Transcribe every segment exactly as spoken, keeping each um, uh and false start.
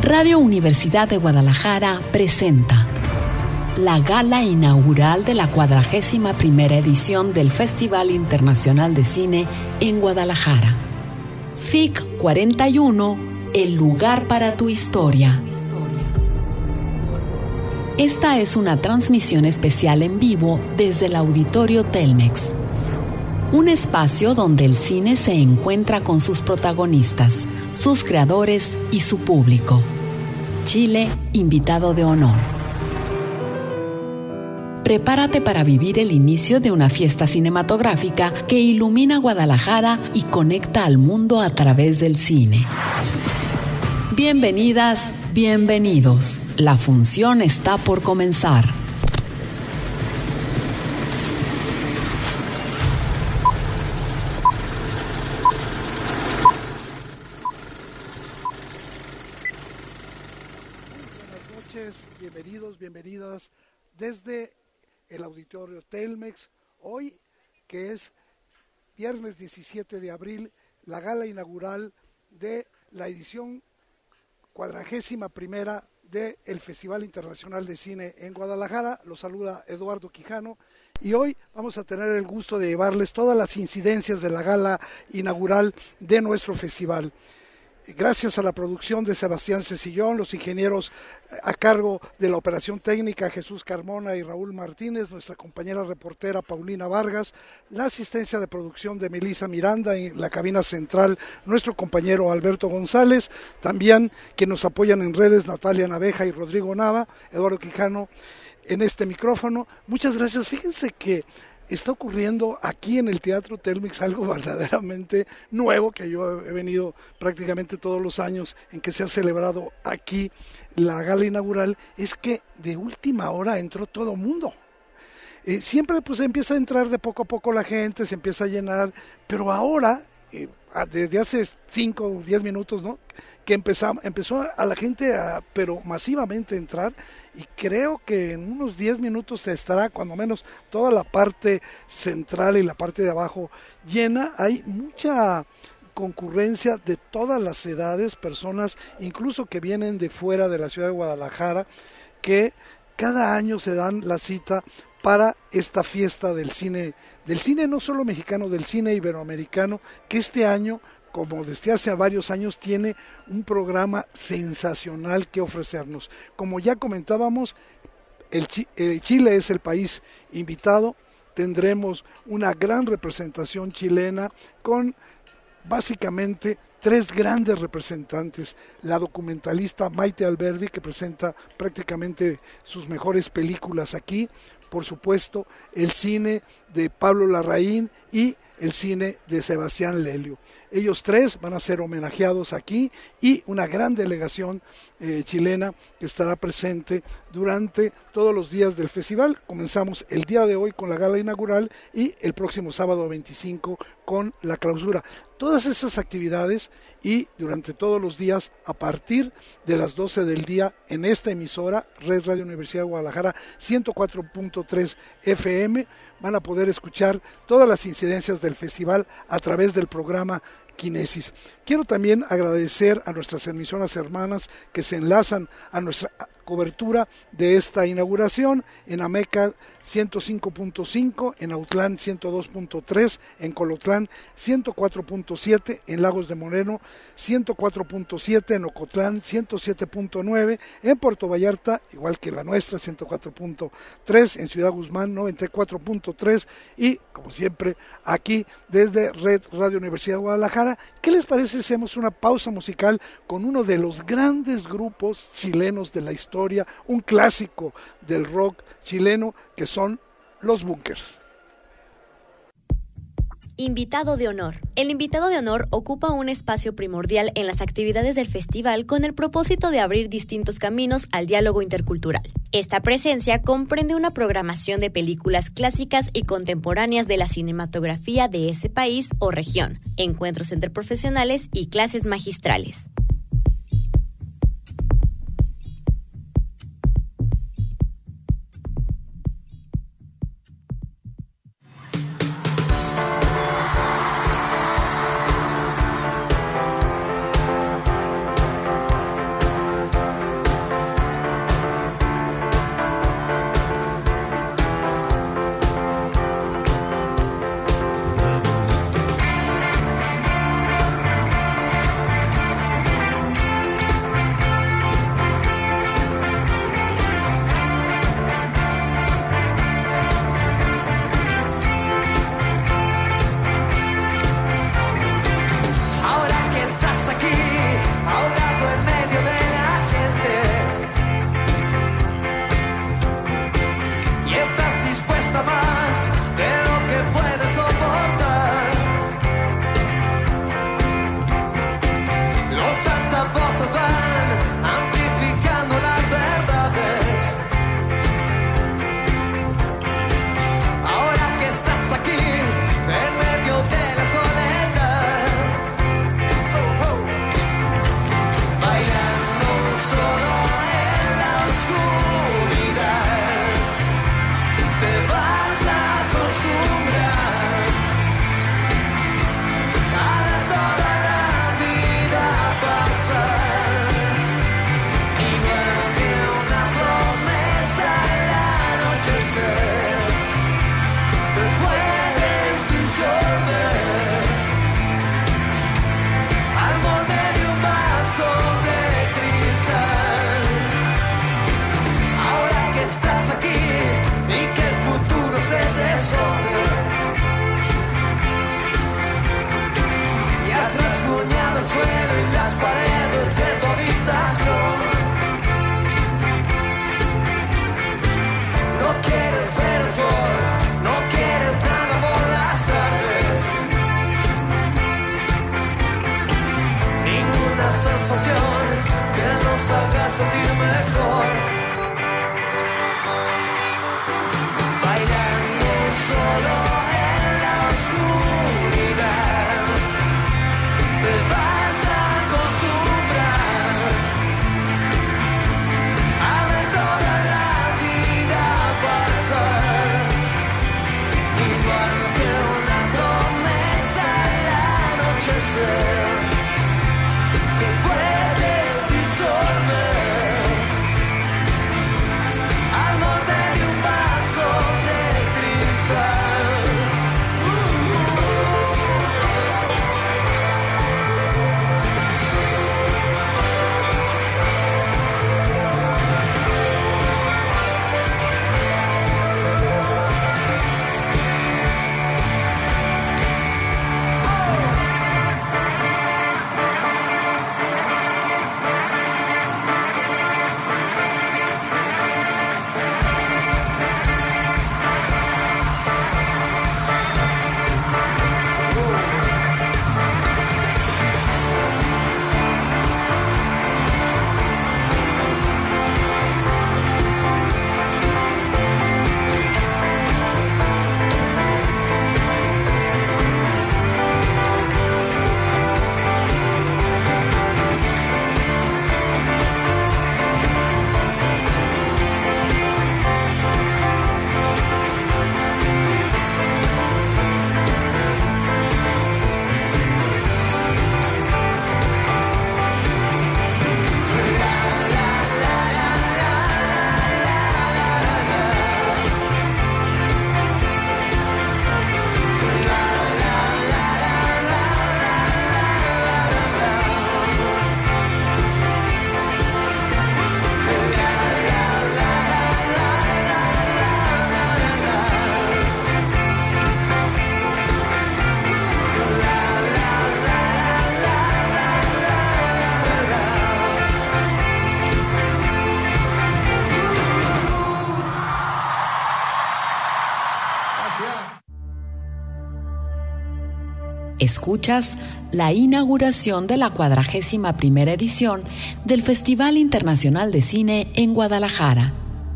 Radio Universidad de Guadalajara presenta la gala inaugural de la cuadragésima primera edición del Festival Internacional de Cine en Guadalajara. F I C cuarenta y uno, el lugar para tu historia. Esta es una transmisión especial en vivo desde el Auditorio Telmex, un espacio donde el cine se encuentra con sus protagonistas, sus creadores y su público. Chile, invitado de honor. Prepárate para vivir el inicio de una fiesta cinematográfica que ilumina Guadalajara y conecta al mundo a través del cine. Bienvenidas, bienvenidos. La función está por comenzar. Bienvenidos, bienvenidas desde el Auditorio Telmex. Hoy, que es viernes diecisiete de abril, la gala inaugural de la edición cuadragésima primera del Festival Internacional de Cine en Guadalajara. Los saluda Eduardo Quijano y hoy vamos a tener el gusto de llevarles todas las incidencias de la gala inaugural de nuestro festival. Gracias a la producción de Sebastián Cecillón, los ingenieros a cargo de la operación técnica Jesús Carmona y Raúl Martínez, nuestra compañera reportera Paulina Vargas, la asistencia de producción de Melissa Miranda en la cabina central, nuestro compañero Alberto González, también que nos apoyan en redes Natalia Naveja y Rodrigo Nava, Eduardo Quijano en este micrófono. Muchas gracias. Fíjense que está ocurriendo aquí en el Teatro Telmex algo verdaderamente nuevo, que yo he venido prácticamente todos los años en que se ha celebrado aquí la gala inaugural, es que de última hora entró todo mundo. Eh, siempre pues empieza a entrar de poco a poco la gente, se empieza a llenar, pero ahora, eh, desde hace cinco o diez minutos, ¿no?, que empezó, empezó a la gente a, pero masivamente a entrar, y creo que en unos diez minutos estará cuando menos toda la parte central y la parte de abajo llena. Hay mucha concurrencia de todas las edades, personas incluso que vienen de fuera de la ciudad de Guadalajara, que cada año se dan la cita para esta fiesta del cine, del cine no solo mexicano, del cine iberoamericano, que este año, como desde hace varios años, tiene un programa sensacional que ofrecernos. Como ya comentábamos, el Ch- eh, Chile es el país invitado. Tendremos una gran representación chilena con básicamente tres grandes representantes: la documentalista Maite Alberdi, que presenta prácticamente sus mejores películas aquí, por supuesto el cine de Pablo Larraín y el cine de Sebastián Lelio. Ellos tres van a ser homenajeados aquí, y una gran delegación eh, chilena que estará presente durante todos los días del festival. Comenzamos el día de hoy con la gala inaugural y el próximo sábado veinticinco con la clausura. Todas esas actividades, y durante todos los días a partir de las doce del día en esta emisora, Red Radio Universidad de Guadalajara ciento cuatro punto tres F M, van a poder escuchar todas las incidencias del festival a través del programa Quinesis. Quiero también agradecer a nuestras emisoras hermanas que se enlazan a nuestra cobertura de esta inauguración: en Ameca ciento cinco punto cinco, en Autlán ciento dos punto tres, en Colotlán ciento cuatro punto siete, en Lagos de Moreno ciento cuatro punto siete, en Ocotlán ciento siete punto nueve, en Puerto Vallarta, igual que la nuestra, ciento cuatro punto tres, en Ciudad Guzmán noventa y cuatro punto tres, y como siempre aquí desde Red Radio Universidad de Guadalajara. ¿Qué les parece si hacemos una pausa musical con uno de los grandes grupos chilenos de la historia, un clásico del rock chileno, que son Los Bunkers? Invitado de honor. El invitado de honor ocupa un espacio primordial en las actividades del festival con el propósito de abrir distintos caminos al diálogo intercultural. Esta presencia comprende una programación de películas clásicas y contemporáneas de la cinematografía de ese país o región, encuentros entre profesionales y clases magistrales. rasguñado el suelo y las paredes de tu habitación. No quieres ver el sol, no quieres nada por las tardes. Ninguna sensación que nos haga sentir mejor. Bailando solo en la oscuridad, te vas a acostumbrar a ver toda la vida pasar, igual que una promesa al anochecer. Te puedes disolver al borde de un vaso de cristal. Escuchas la inauguración de la cuadragésima primera edición del Festival Internacional de Cine en Guadalajara.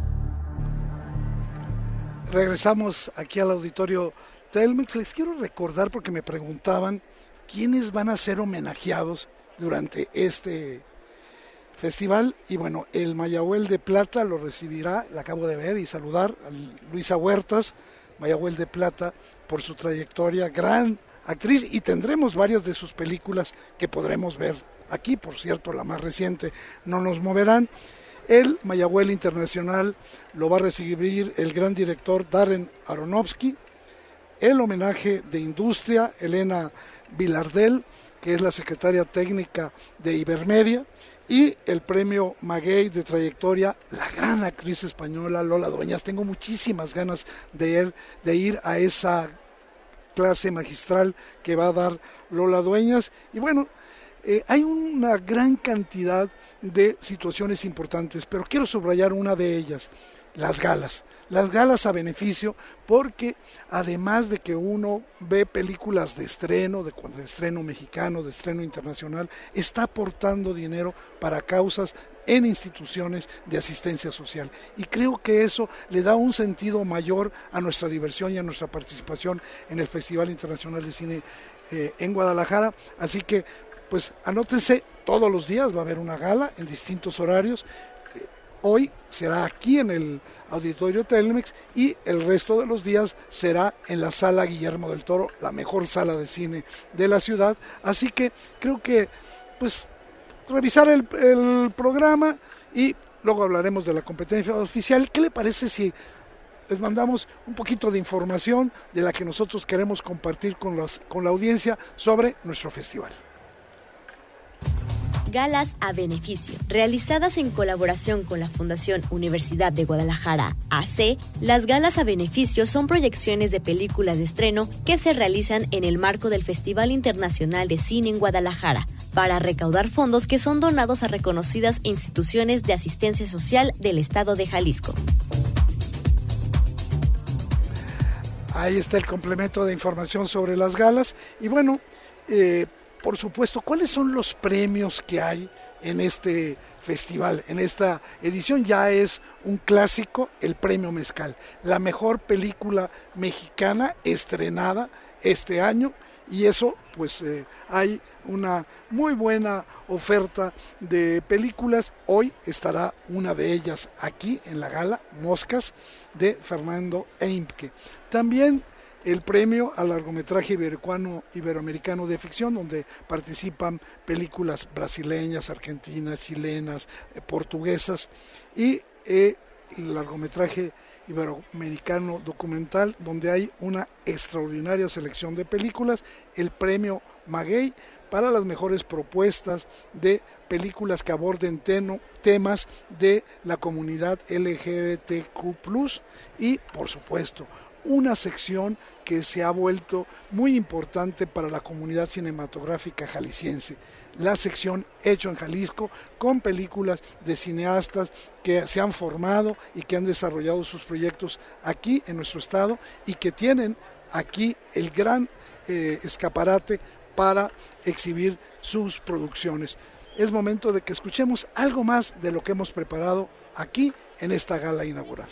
Regresamos aquí al auditorio Telmex. Les quiero recordar, porque me preguntaban quiénes van a ser homenajeados durante este festival. Y bueno, el Mayahuel de Plata lo recibirá, la acabo de ver y saludar, a Luisa Huertas, Mayahuel de Plata, por su trayectoria, gran actriz, y tendremos varias de sus películas que podremos ver aquí. Por cierto, la más reciente, No nos moverán. El Mayahuel Internacional lo va a recibir el gran director Darren Aronofsky. El homenaje de industria, Elena Vilardell, que es la secretaria técnica de Ibermedia. Y el premio Maguey de trayectoria, la gran actriz española Lola Dueñas. Tengo muchísimas ganas de ir, de ir a esa clase magistral que va a dar Lola Dueñas. Y bueno, eh, hay una gran cantidad de situaciones importantes, pero quiero subrayar una de ellas, las galas. Las galas a beneficio, porque además de que uno ve películas de estreno, de, de estreno mexicano, de estreno internacional, está aportando dinero para causas en instituciones de asistencia social. Y creo que eso le da un sentido mayor a nuestra diversión y a nuestra participación en el Festival Internacional de Cine eh, en Guadalajara. Así que, pues, anótense, todos los días va a haber una gala en distintos horarios. Hoy será aquí en el Auditorio Telmex y el resto de los días será en la Sala Guillermo del Toro, la mejor sala de cine de la ciudad. Así que creo que, pues, revisar el, el programa y luego hablaremos de la competencia oficial. ¿Qué le parece si les mandamos un poquito de información de la que nosotros queremos compartir con, los, con la audiencia sobre nuestro festival? Galas a Beneficio. Realizadas en colaboración con la Fundación Universidad de Guadalajara, A C, las galas a beneficio son proyecciones de películas de estreno que se realizan en el marco del Festival Internacional de Cine en Guadalajara, para recaudar fondos que son donados a reconocidas instituciones de asistencia social del estado de Jalisco. Ahí está el complemento de información sobre las galas. Y bueno, eh, por supuesto, ¿cuáles son los premios que hay en este festival? En esta edición ya es un clásico, el Premio Mezcal, la mejor película mexicana estrenada este año, y eso pues eh, hay una muy buena oferta de películas. Hoy estará una de ellas aquí en la gala, Moscas, de Fernando Eimke. También el premio al largometraje iberoamericano, iberoamericano de ficción, donde participan películas brasileñas, argentinas, chilenas, eh, portuguesas, y eh, el largometraje iberoamericano documental, donde hay una extraordinaria selección de películas, el premio Maguey para las mejores propuestas de películas que aborden teno, temas de la comunidad L G B T Q plus, y por supuesto una sección que se ha vuelto muy importante para la comunidad cinematográfica jalisciense, la sección Hecho en Jalisco, con películas de cineastas que se han formado y que han desarrollado sus proyectos aquí en nuestro estado y que tienen aquí el gran eh, escaparate para exhibir sus producciones. Es momento de que escuchemos algo más de lo que hemos preparado aquí en esta gala inaugural.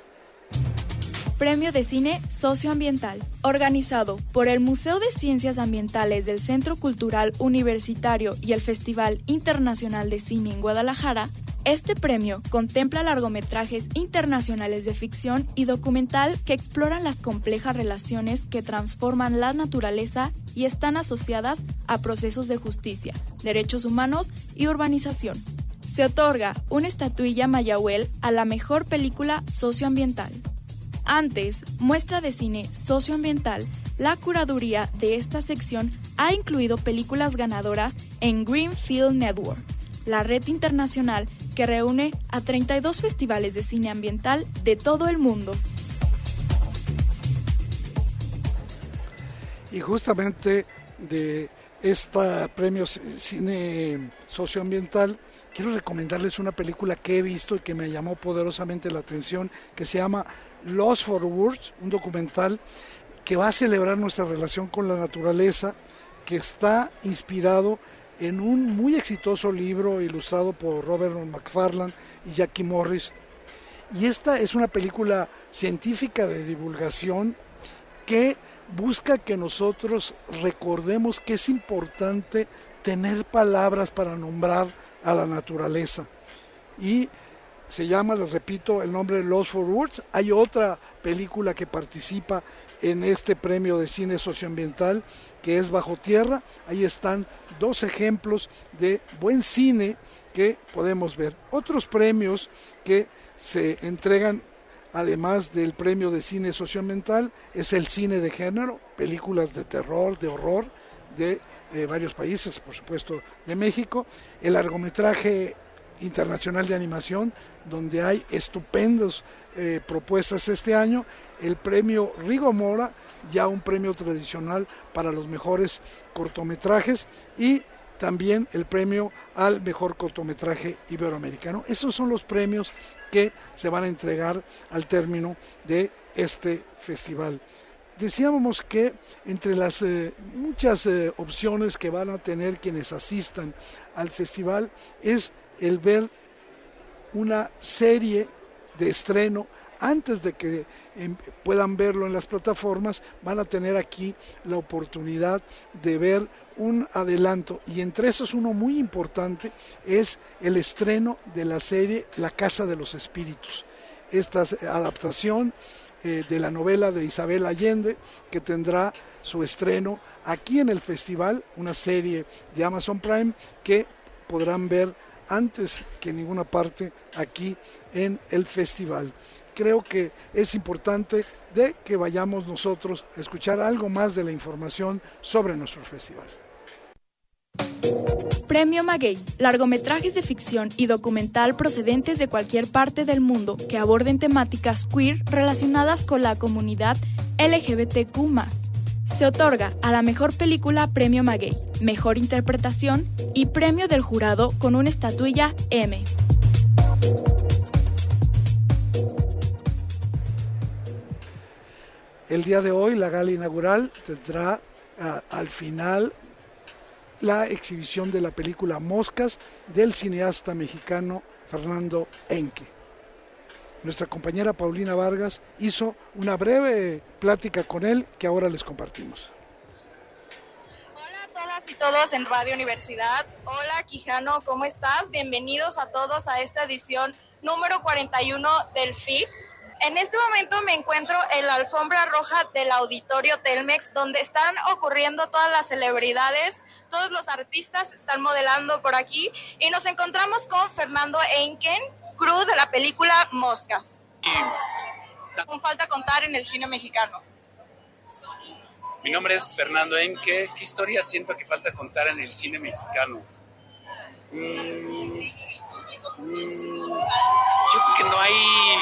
Premio de Cine Socioambiental, organizado por el Museo de Ciencias Ambientales del Centro Cultural Universitario y el Festival Internacional de Cine en Guadalajara. Este premio contempla largometrajes internacionales de ficción y documental que exploran las complejas relaciones que transforman la naturaleza y están asociadas a procesos de justicia, derechos humanos y urbanización. Se otorga una estatuilla Mayahuel a la mejor película socioambiental. Antes, muestra de cine socioambiental, la curaduría de esta sección ha incluido películas ganadoras en Greenfield Network, la red internacional que reúne a treinta y dos festivales de cine ambiental de todo el mundo. Y justamente de este premio Cine Socioambiental, quiero recomendarles una película que he visto y que me llamó poderosamente la atención, que se llama Lost for Words, un documental que va a celebrar nuestra relación con la naturaleza, que está inspirado en un muy exitoso libro ilustrado por Robert McFarlane y Jackie Morris. Y esta es una película científica de divulgación que busca que nosotros recordemos que es importante tener palabras para nombrar a la naturaleza. Y se llama, les repito, el nombre Lost for Words. Hay otra película que participa en este premio de cine socioambiental, que es Bajo Tierra. Ahí están dos ejemplos de buen cine que podemos ver. Otros premios que se entregan, además del premio de cine socioambiental, es el cine de género, películas de terror, de horror, de eh, varios países, por supuesto de México, el largometraje internacional de animación, donde hay estupendas eh, propuestas este año, el premio Rigo Mora, ya un premio tradicional para los mejores cortometrajes, y también el premio al mejor cortometraje iberoamericano. Esos son los premios que se van a entregar al término de este festival. Decíamos que entre las eh, muchas eh, opciones que van a tener quienes asistan al festival es el ver una serie de estreno. Antes de que eh, puedan verlo en las plataformas, van a tener aquí la oportunidad de ver un adelanto, y entre esos uno muy importante es el estreno de la serie La Casa de los Espíritus, esta adaptación eh, de la novela de Isabel Allende, que tendrá su estreno aquí en el festival, una serie de Amazon Prime que podrán ver antes que en ninguna parte aquí en el festival. Creo que es importante de que vayamos nosotros a escuchar algo más de la información sobre nuestro festival. Premio Maguey, largometrajes de ficción y documental procedentes de cualquier parte del mundo que aborden temáticas queer relacionadas con la comunidad L G B T Q más. Se otorga a la mejor película Premio Maguey, mejor interpretación y premio del jurado con una estatuilla M. El día de hoy la gala inaugural tendrá a, al final la exhibición de la película Moscas del cineasta mexicano Fernando Henke. Nuestra compañera Paulina Vargas hizo una breve plática con él que ahora les compartimos. Hola a todas y todos en Radio Universidad. Hola Quijano, ¿cómo estás? Bienvenidos a todos a esta edición número cuarenta y uno del F I C. En este momento me encuentro en la alfombra roja del Auditorio Telmex, donde están ocurriendo todas las celebridades, todos los artistas están modelando por aquí, y nos encontramos con Fernando Henke, crew de la película Moscas. Aún falta contar en el cine mexicano. Mi nombre es Fernando Henke. ¿Qué historia siento que falta contar en el cine mexicano? Mm, mm, yo creo que no hay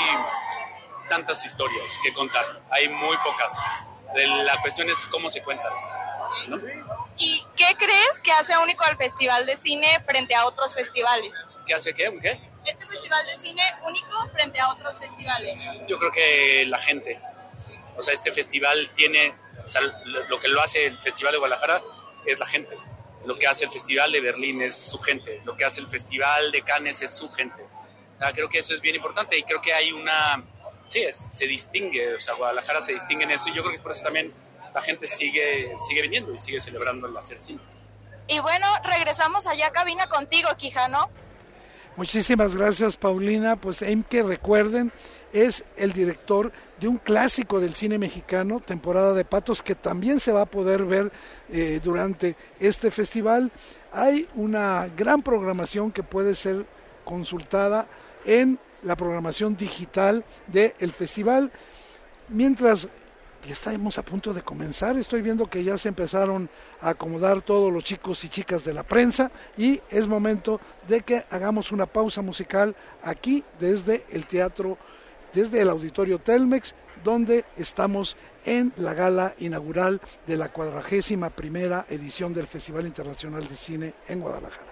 tantas historias que contar, hay muy pocas. La cuestión es cómo se cuentan, ¿no? ¿Y qué crees que hace único al Festival de Cine frente a otros festivales? ¿Qué hace qué? ¿Un qué? Este Festival de Cine único frente a otros festivales. Yo creo que la gente, o sea, este festival tiene, o sea, lo que lo hace el Festival de Guadalajara es la gente. Lo que hace el Festival de Berlín es su gente. Lo que hace el Festival de Cannes es su gente. O sea, creo que eso es bien importante y creo que hay una... Sí, es, se distingue, o sea, Guadalajara se distingue en eso y yo creo que por eso también la gente sigue sigue viniendo y sigue celebrando el hacer cine. Y bueno, regresamos allá a cabina contigo, Quijano. Muchísimas gracias, Paulina. Pues Henke, recuerden, es el director de un clásico del cine mexicano, Temporada de Patos, que también se va a poder ver eh, durante este festival. Hay una gran programación que puede ser consultada en la programación digital del festival. Mientras ya estamos a punto de comenzar, estoy viendo que ya se empezaron a acomodar todos los chicos y chicas de la prensa y es momento de que hagamos una pausa musical aquí desde el teatro, desde el Auditorio Telmex, donde estamos en la gala inaugural de la cuadragésima primera edición del Festival Internacional de Cine en Guadalajara.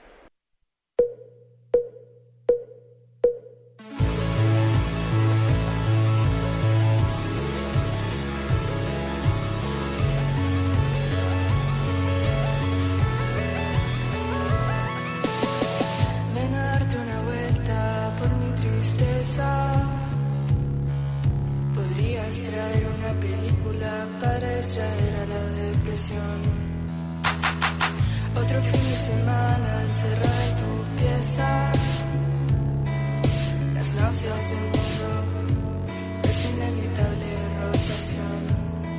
Podrías traer una película para extraer a la depresión. Otro fin de semana encerrada en tu pieza. Las náuseas del mundo es una inevitable rotación.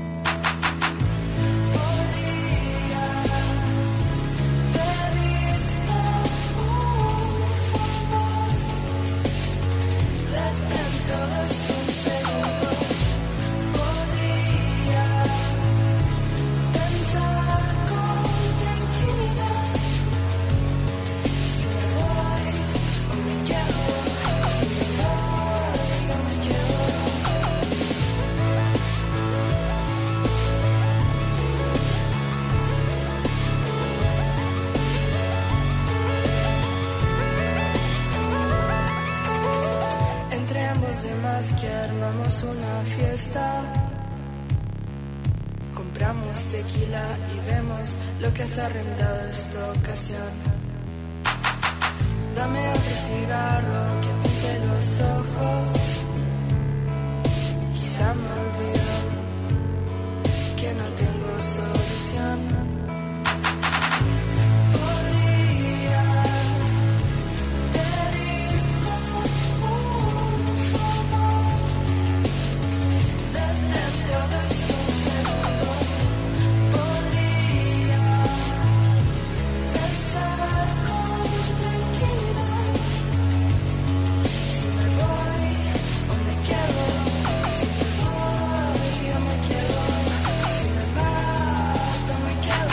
Que armamos una fiesta, compramos tequila y vemos lo que has arrendado esta ocasión. Dame otro cigarro que pinte los ojos, quizá me olvido que no tengo solución. Quedo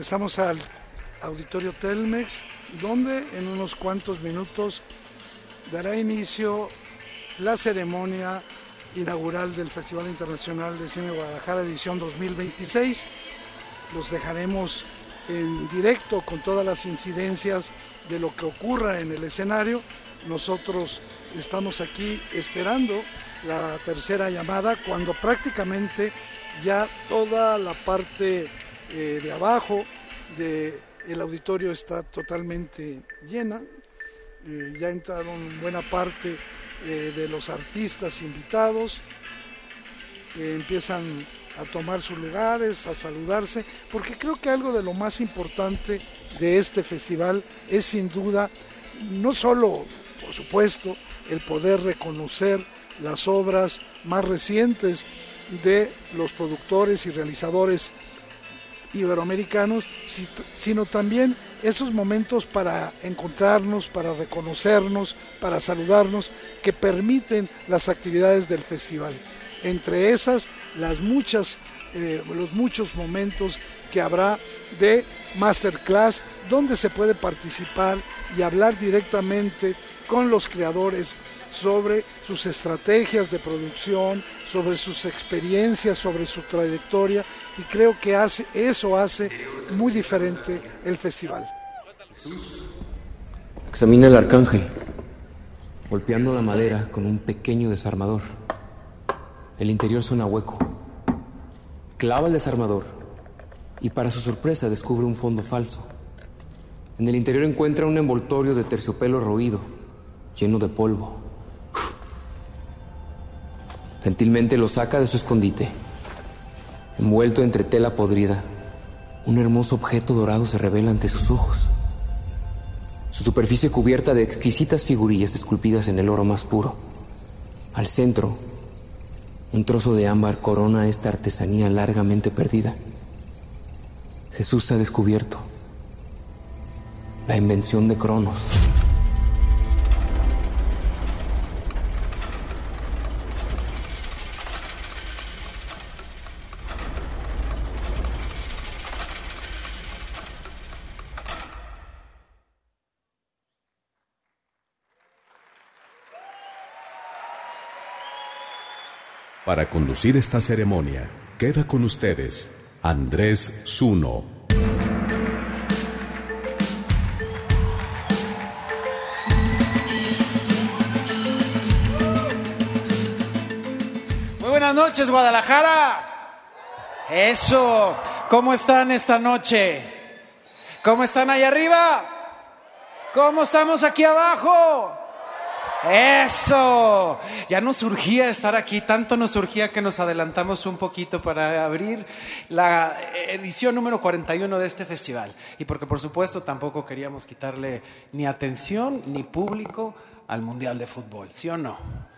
Regresamos al Auditorio Telmex, donde en unos cuantos minutos dará inicio la ceremonia inaugural del Festival Internacional de Cine Guadalajara edición dos mil veintiséis. Los dejaremos en directo con todas las incidencias de lo que ocurra en el escenario. Nosotros estamos aquí esperando la tercera llamada, cuando prácticamente ya toda la parte eh, de abajo del auditorio está totalmente llena. Eh, ya entraron buena parte eh, de los artistas invitados, eh, empiezan a tomar sus lugares, a saludarse, porque creo que algo de lo más importante de este festival es sin duda, no solo, por supuesto, el poder reconocer las obras más recientes de los productores y realizadores iberoamericanos, sino también esos momentos para encontrarnos, para reconocernos, para saludarnos, que permiten las actividades del festival. Entre esas, las muchas, eh, los muchos momentos que habrá de masterclass, donde se puede participar y hablar directamente con los creadores sobre sus estrategias de producción, sobre sus experiencias, sobre su trayectoria, y creo que hace, eso hace muy diferente el festival. Examina el arcángel, golpeando la madera con un pequeño desarmador. El interior suena hueco. Clava el desarmador y, para su sorpresa, descubre un fondo falso. En el interior encuentra un envoltorio de terciopelo roído, lleno de polvo. Gentilmente lo saca de su escondite. Envuelto entre tela podrida, un hermoso objeto dorado se revela ante sus ojos. Su superficie cubierta de exquisitas figurillas esculpidas en el oro más puro. Al centro, un trozo de ámbar corona esta artesanía largamente perdida. Jesús ha descubierto la invención de Cronos. Para conducir esta ceremonia, queda con ustedes Andrés Zuno. Muy buenas noches, Guadalajara. Eso. ¿Cómo están esta noche? ¿Cómo están ahí arriba? ¿Cómo estamos aquí abajo? ¡Eso! Ya nos surgía estar aquí, tanto nos surgía que nos adelantamos un poquito para abrir la edición número cuarenta y uno de este festival. Y porque, por supuesto, tampoco queríamos quitarle ni atención ni público al Mundial de Fútbol, ¿sí o no?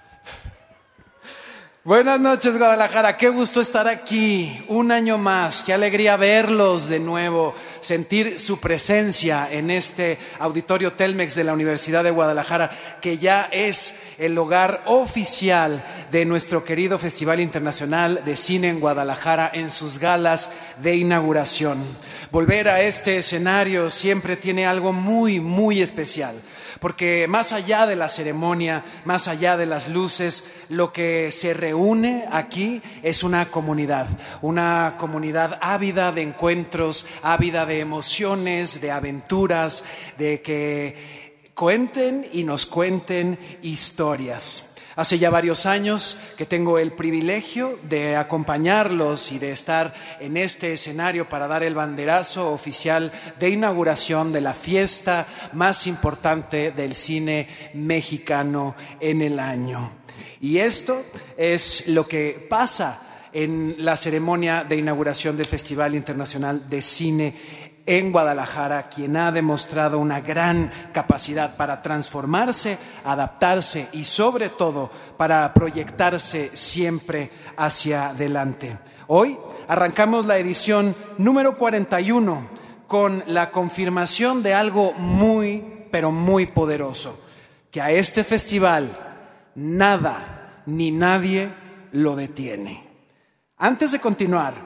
Buenas noches, Guadalajara, qué gusto estar aquí un año más, qué alegría verlos de nuevo, sentir su presencia en este Auditorio Telmex de la Universidad de Guadalajara, que ya es el hogar oficial de nuestro querido Festival Internacional de Cine en Guadalajara en sus galas de inauguración. Volver a este escenario siempre tiene algo muy, muy especial, porque más allá de la ceremonia, más allá de las luces, lo que se reúne aquí es una comunidad, una comunidad ávida de encuentros, ávida de emociones, de aventuras, de que cuenten y nos cuenten historias. Hace ya varios años que tengo el privilegio de acompañarlos y de estar en este escenario para dar el banderazo oficial de inauguración de la fiesta más importante del cine mexicano en el año. Y esto es lo que pasa en la ceremonia de inauguración del Festival Internacional de Cine en Guadalajara, quien ha demostrado una gran capacidad para transformarse, adaptarse y sobre todo para proyectarse siempre hacia adelante. Hoy arrancamos la edición número cuarenta y uno con la confirmación de algo muy, pero muy poderoso, que a este festival nada ni nadie lo detiene. Antes de continuar,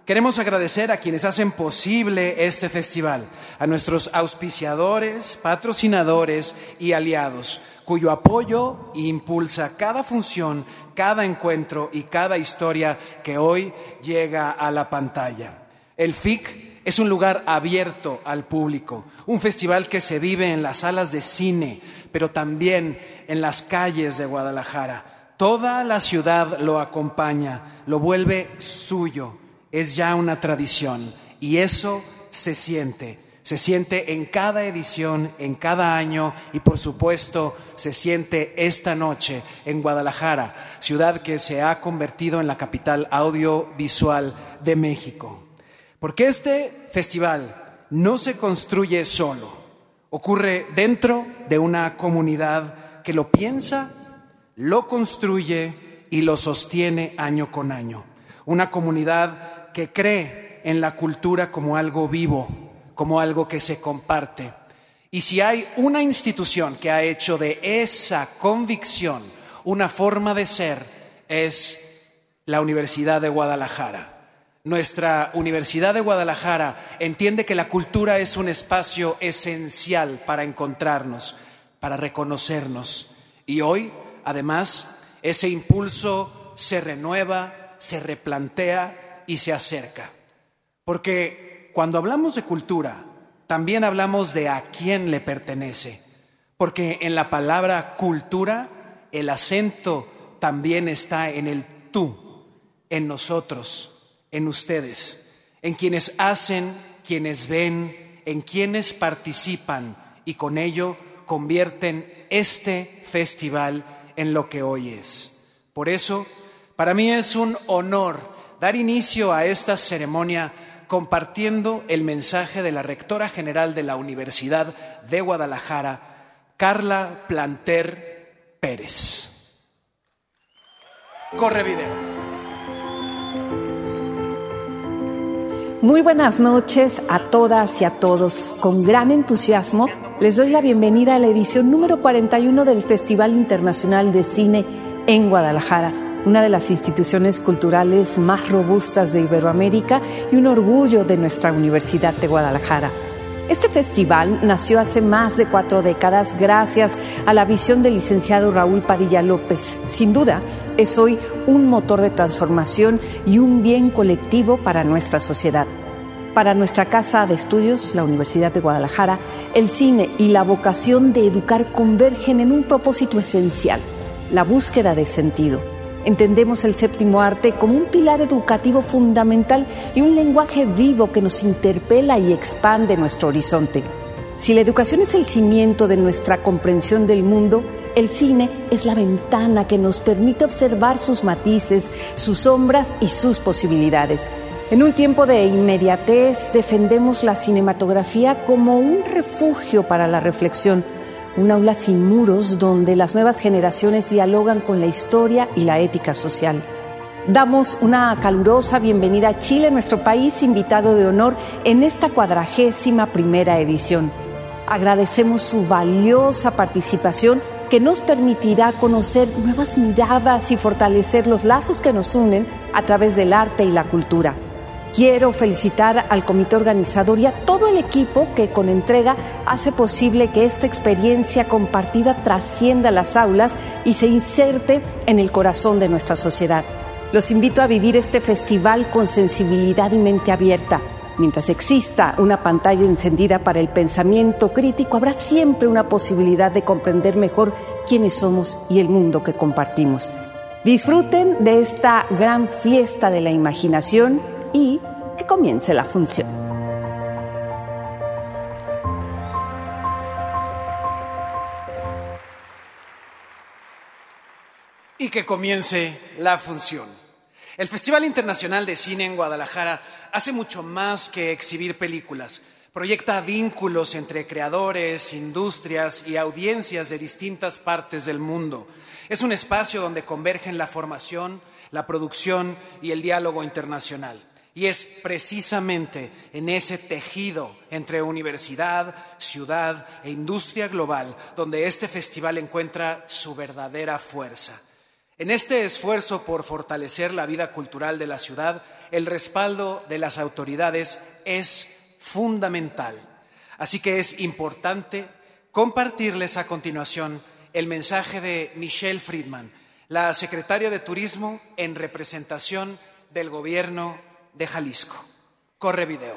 Queremos agradecer a quienes hacen posible este festival, a nuestros auspiciadores, patrocinadores y aliados, cuyo apoyo impulsa cada función, cada encuentro y cada historia que hoy llega a la pantalla. El F I C es un lugar abierto al público, un festival que se vive en las salas de cine, pero también en las calles de Guadalajara. Toda la ciudad lo acompaña, lo vuelve suyo. Es ya una tradición y eso se siente, se siente en cada edición, en cada año y por supuesto se siente esta noche en Guadalajara, ciudad que se ha convertido en la capital audiovisual de México. Porque este festival no se construye solo, ocurre dentro de una comunidad que lo piensa, lo construye y lo sostiene año con año. Una comunidad que cree en la cultura como algo vivo, como algo que se comparte. Y si hay una institución que ha hecho de esa convicción una forma de ser, es la Universidad de Guadalajara. Nuestra Universidad de Guadalajara entiende que la cultura es un espacio esencial para encontrarnos, para reconocernos. Y hoy, además, ese impulso se renueva, se replantea y se acerca. Porque cuando hablamos de cultura, también hablamos de a quién le pertenece. Porque en la palabra cultura, el acento también está en el tú, en nosotros, en ustedes, en quienes hacen, quienes ven, en quienes participan y con ello convierten este festival en lo que hoy es. Por eso, para mí es un honor dar inicio a esta ceremonia compartiendo el mensaje de la rectora general de la Universidad de Guadalajara, Carla Planter Pérez. Corre video. Muy buenas noches a todas y a todos. Con gran entusiasmo les doy la bienvenida a la edición número cuarenta y uno del Festival Internacional de Cine en Guadalajara, una de las instituciones culturales más robustas de Iberoamérica y un orgullo de nuestra Universidad de Guadalajara. Este festival nació hace más de cuatro décadas gracias a la visión del licenciado Raúl Padilla López. Sin duda, es hoy un motor de transformación y un bien colectivo para nuestra sociedad. Para nuestra casa de estudios, la Universidad de Guadalajara, el cine y la vocación de educar convergen en un propósito esencial: la búsqueda de sentido. Entendemos el séptimo arte como un pilar educativo fundamental y un lenguaje vivo que nos interpela y expande nuestro horizonte. Si la educación es el cimiento de nuestra comprensión del mundo, el cine es la ventana que nos permite observar sus matices, sus sombras y sus posibilidades. En un tiempo de inmediatez, defendemos la cinematografía como un refugio para la reflexión, un aula sin muros donde las nuevas generaciones dialogan con la historia y la ética social. Damos una calurosa bienvenida a Chile, nuestro país invitado de honor en esta cuadragésima primera edición. Agradecemos su valiosa participación que nos permitirá conocer nuevas miradas y fortalecer los lazos que nos unen a través del arte y la cultura. Quiero felicitar al comité organizador y a todo el equipo que con entrega hace posible que esta experiencia compartida trascienda las aulas y se inserte en el corazón de nuestra sociedad. Los invito a vivir este festival con sensibilidad y mente abierta. Mientras exista una pantalla encendida para el pensamiento crítico, habrá siempre una posibilidad de comprender mejor quiénes somos y el mundo que compartimos. Disfruten de esta gran fiesta de la imaginación y que comience la función. Y que comience la función. El Festival Internacional de Cine en Guadalajara hace mucho más que exhibir películas. Proyecta vínculos entre creadores, industrias y audiencias de distintas partes del mundo. Es un espacio donde convergen la formación, la producción y el diálogo internacional. Y es precisamente en ese tejido entre universidad, ciudad e industria global donde este festival encuentra su verdadera fuerza. En este esfuerzo por fortalecer la vida cultural de la ciudad, el respaldo de las autoridades es fundamental. Así que es importante compartirles a continuación el mensaje de Michelle Friedman, la secretaria de Turismo en representación del gobierno de Jalisco. Corre video.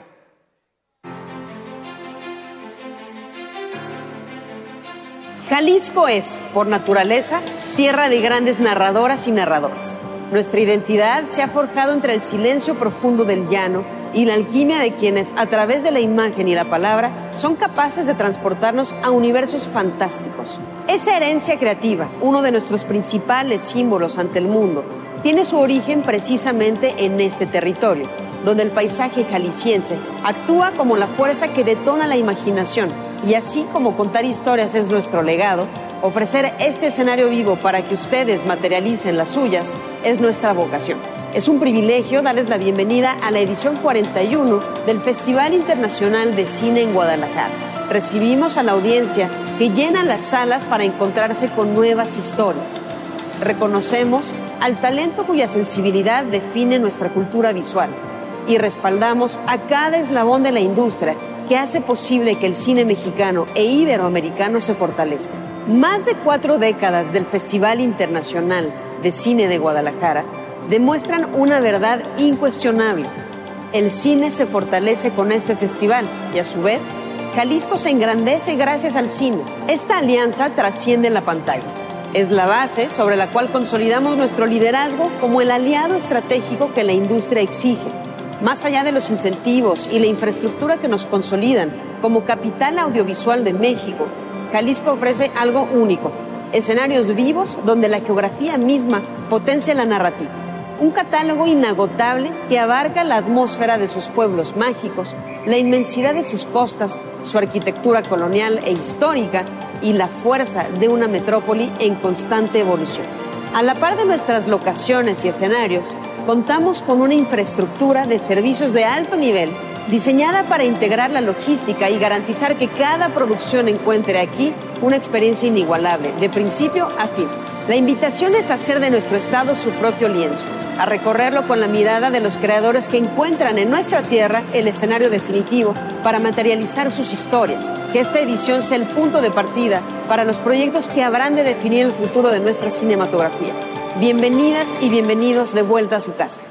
Jalisco es, por naturaleza, tierra de grandes narradoras y narradores. Nuestra identidad se ha forjado entre el silencio profundo del llano y la alquimia de quienes, a través de la imagen y la palabra, son capaces de transportarnos a universos fantásticos. Esa herencia creativa, uno de nuestros principales símbolos ante el mundo, tiene su origen precisamente en este territorio, donde el paisaje jalisciense actúa como la fuerza que detona la imaginación, y así como contar historias es nuestro legado, ofrecer este escenario vivo para que ustedes materialicen las suyas es nuestra vocación. Es un privilegio darles la bienvenida a la edición cuarenta y uno del Festival Internacional de Cine en Guadalajara. Recibimos a la audiencia que llena las salas para encontrarse con nuevas historias. Reconocemos al talento cuya sensibilidad define nuestra cultura visual y respaldamos a cada eslabón de la industria que hace posible que el cine mexicano e iberoamericano se fortalezca. Más de cuatro décadas del Festival Internacional de Cine de Guadalajara demuestran una verdad incuestionable. El cine se fortalece con este festival y, a su vez, Jalisco se engrandece gracias al cine. Esta alianza trasciende la pantalla. Es la base sobre la cual consolidamos nuestro liderazgo como el aliado estratégico que la industria exige. Más allá de los incentivos y la infraestructura que nos consolidan como capital audiovisual de México, Jalisco ofrece algo único: escenarios vivos donde la geografía misma potencia la narrativa. Un catálogo inagotable que abarca la atmósfera de sus pueblos mágicos, la inmensidad de sus costas, su arquitectura colonial e histórica y la fuerza de una metrópoli en constante evolución. A la par de nuestras locaciones y escenarios, contamos con una infraestructura de servicios de alto nivel diseñada para integrar la logística y garantizar que cada producción encuentre aquí una experiencia inigualable, de principio a fin. La invitación es hacer de nuestro estado su propio lienzo, a recorrerlo con la mirada de los creadores que encuentran en nuestra tierra el escenario definitivo para materializar sus historias. Que esta edición sea el punto de partida para los proyectos que habrán de definir el futuro de nuestra cinematografía. Bienvenidas y bienvenidos de vuelta a su casa.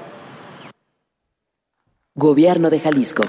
Gobierno de Jalisco.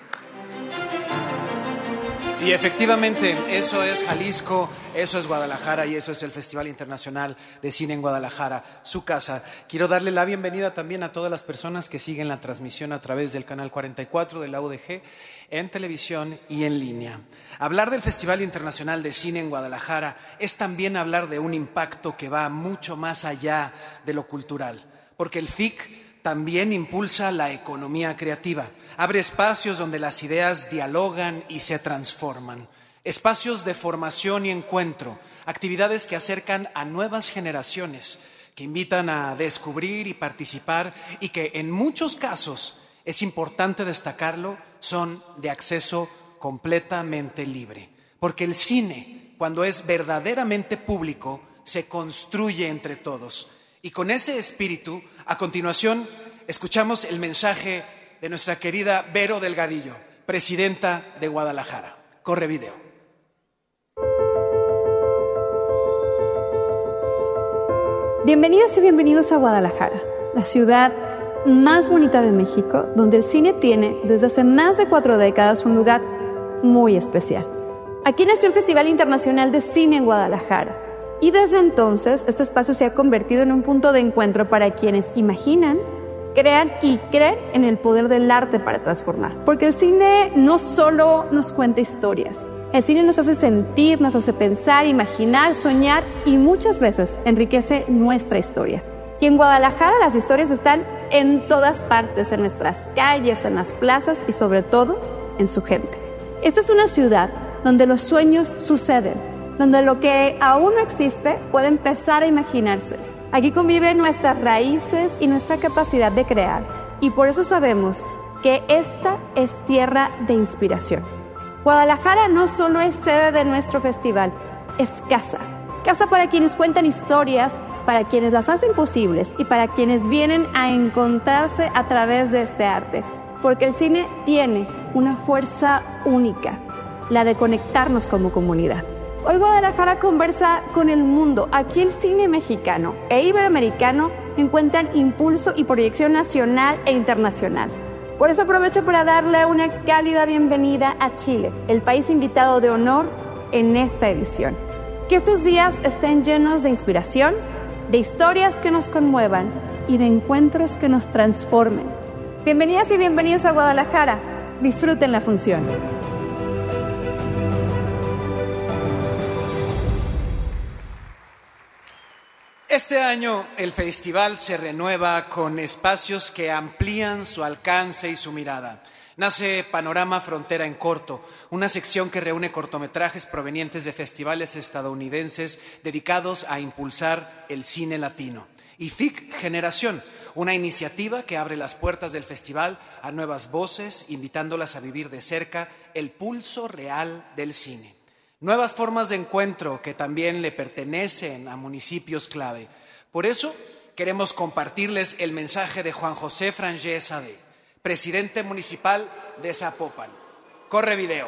Y efectivamente, eso es Jalisco, eso es Guadalajara y eso es el Festival Internacional de Cine en Guadalajara, su casa. Quiero darle la bienvenida también a todas las personas que siguen la transmisión a través del canal cuarenta y cuatro de la U D G, en televisión y en línea. Hablar del Festival Internacional de Cine en Guadalajara es también hablar de un impacto que va mucho más allá de lo cultural, porque el F I C también impulsa la economía creativa, abre espacios donde las ideas dialogan y se transforman, espacios de formación y encuentro, actividades que acercan a nuevas generaciones, que invitan a descubrir y participar y que en muchos casos, es importante destacarlo, son de acceso completamente libre. Porque el cine, cuando es verdaderamente público, se construye entre todos. Y con ese espíritu, a continuación, escuchamos el mensaje de nuestra querida Vero Delgadillo, presidenta de Guadalajara. Corre video. Bienvenidas y bienvenidos a Guadalajara, la ciudad más bonita de México, donde el cine tiene desde hace más de cuatro décadas un lugar muy especial. Aquí nació el Festival Internacional de Cine en Guadalajara. Y desde entonces, este espacio se ha convertido en un punto de encuentro para quienes imaginan, crean y creen en el poder del arte para transformar. Porque el cine no solo nos cuenta historias, el cine nos hace sentir, nos hace pensar, imaginar, soñar y muchas veces enriquece nuestra historia. Y en Guadalajara las historias están en todas partes, en nuestras calles, en las plazas y sobre todo en su gente. Esta es una ciudad donde los sueños suceden, donde lo que aún no existe puede empezar a imaginarse. Aquí conviven nuestras raíces y nuestra capacidad de crear, y por eso sabemos que esta es tierra de inspiración. Guadalajara no solo es sede de nuestro festival, es casa. Casa para quienes cuentan historias, para quienes las hacen posibles y para quienes vienen a encontrarse a través de este arte, porque el cine tiene una fuerza única, la de conectarnos como comunidad. Hoy Guadalajara conversa con el mundo. Aquí el cine mexicano e iberoamericano encuentran impulso y proyección nacional e internacional. Por eso aprovecho para darle una cálida bienvenida a Chile, el país invitado de honor en esta edición. Que estos días estén llenos de inspiración, de historias que nos conmuevan y de encuentros que nos transformen. Bienvenidas y bienvenidos a Guadalajara. Disfruten la función. Este año el festival se renueva con espacios que amplían su alcance y su mirada. Nace Panorama Frontera en Corto, una sección que reúne cortometrajes provenientes de festivales estadounidenses dedicados a impulsar el cine latino. Y F I C Generación, una iniciativa que abre las puertas del festival a nuevas voces, invitándolas a vivir de cerca el pulso real del cine. Nuevas formas de encuentro que también le pertenecen a municipios clave. Por eso queremos compartirles el mensaje de Juan José Frangé Sade, presidente municipal de Zapopan. Corre video.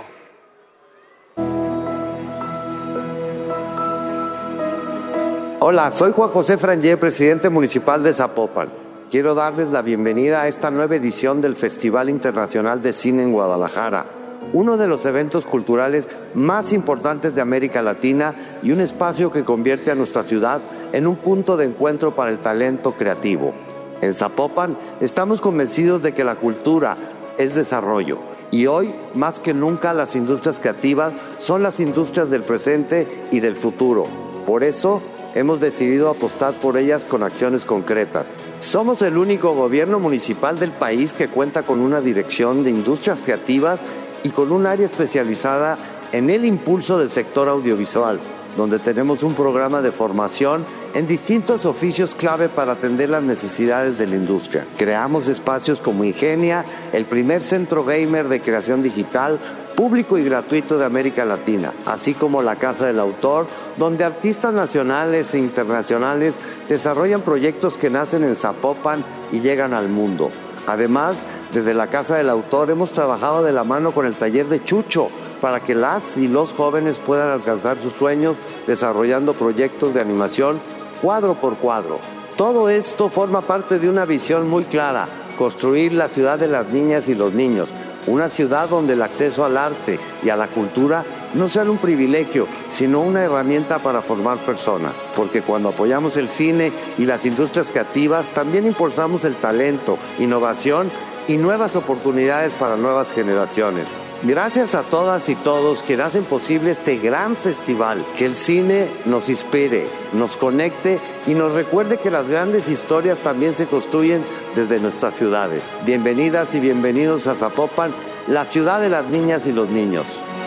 Hola, soy Juan José Frangé, presidente municipal de Zapopan. Quiero darles la bienvenida a esta nueva edición del Festival Internacional de Cine en Guadalajara, uno de los eventos culturales más importantes de América Latina y un espacio que convierte a nuestra ciudad en un punto de encuentro para el talento creativo. En Zapopan estamos convencidos de que la cultura es desarrollo y hoy, más que nunca, las industrias creativas son las industrias del presente y del futuro. Por eso, hemos decidido apostar por ellas con acciones concretas. Somos el único gobierno municipal del país que cuenta con una dirección de industrias creativas y con un área especializada en el impulso del sector audiovisual, donde tenemos un programa de formación en distintos oficios clave para atender las necesidades de la industria. Creamos espacios como Ingenia, el primer centro gamer de creación digital, público y gratuito de América Latina, así como la Casa del Autor, donde artistas nacionales e internacionales desarrollan proyectos que nacen en Zapopan y llegan al mundo. Además, desde la Casa del Autor hemos trabajado de la mano con el taller de Chucho para que las y los jóvenes puedan alcanzar sus sueños desarrollando proyectos de animación cuadro por cuadro. Todo esto forma parte de una visión muy clara: construir la ciudad de las niñas y los niños, una ciudad donde el acceso al arte y a la cultura no sean un privilegio, sino una herramienta para formar personas. Porque cuando apoyamos el cine y las industrias creativas, también impulsamos el talento, innovación y nuevas oportunidades para nuevas generaciones. Gracias a todas y todos quienes hacen posible este gran festival. Que el cine nos inspire, nos conecte y nos recuerde que las grandes historias también se construyen desde nuestras ciudades. Bienvenidas y bienvenidos a Zapopan, la ciudad de las niñas y los niños.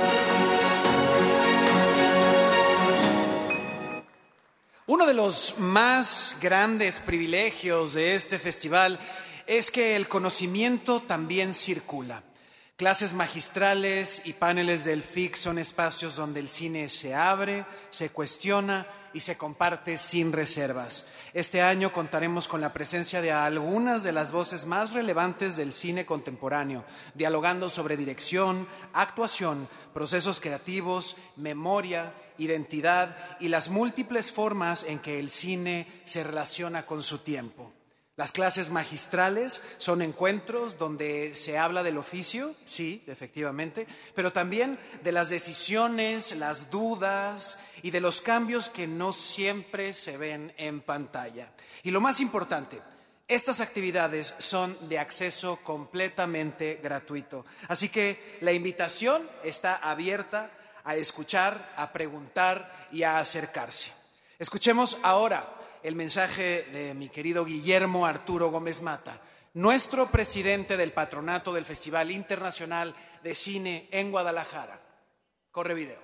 Uno de los más grandes privilegios de este festival es que el conocimiento también circula. Clases magistrales y paneles del F I C son espacios donde el cine se abre, se cuestiona y se comparte sin reservas. Este año contaremos con la presencia de algunas de las voces más relevantes del cine contemporáneo, dialogando sobre dirección, actuación, procesos creativos, memoria, identidad y las múltiples formas en que el cine se relaciona con su tiempo. Las clases magistrales son encuentros donde se habla del oficio, sí, efectivamente, pero también de las decisiones, las dudas y de los cambios que no siempre se ven en pantalla. Y lo más importante, estas actividades son de acceso completamente gratuito. Así que la invitación está abierta a escuchar, a preguntar y a acercarse. Escuchemos ahora el mensaje de mi querido Guillermo Arturo Gómez Mata, nuestro presidente del patronato del Festival Internacional de Cine en Guadalajara. Corre video.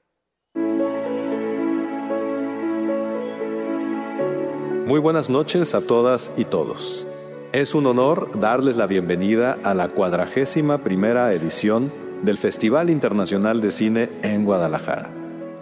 Muy buenas noches a todas y todos. Es un honor darles la bienvenida a la cuadragésima primera edición del Festival Internacional de Cine en Guadalajara.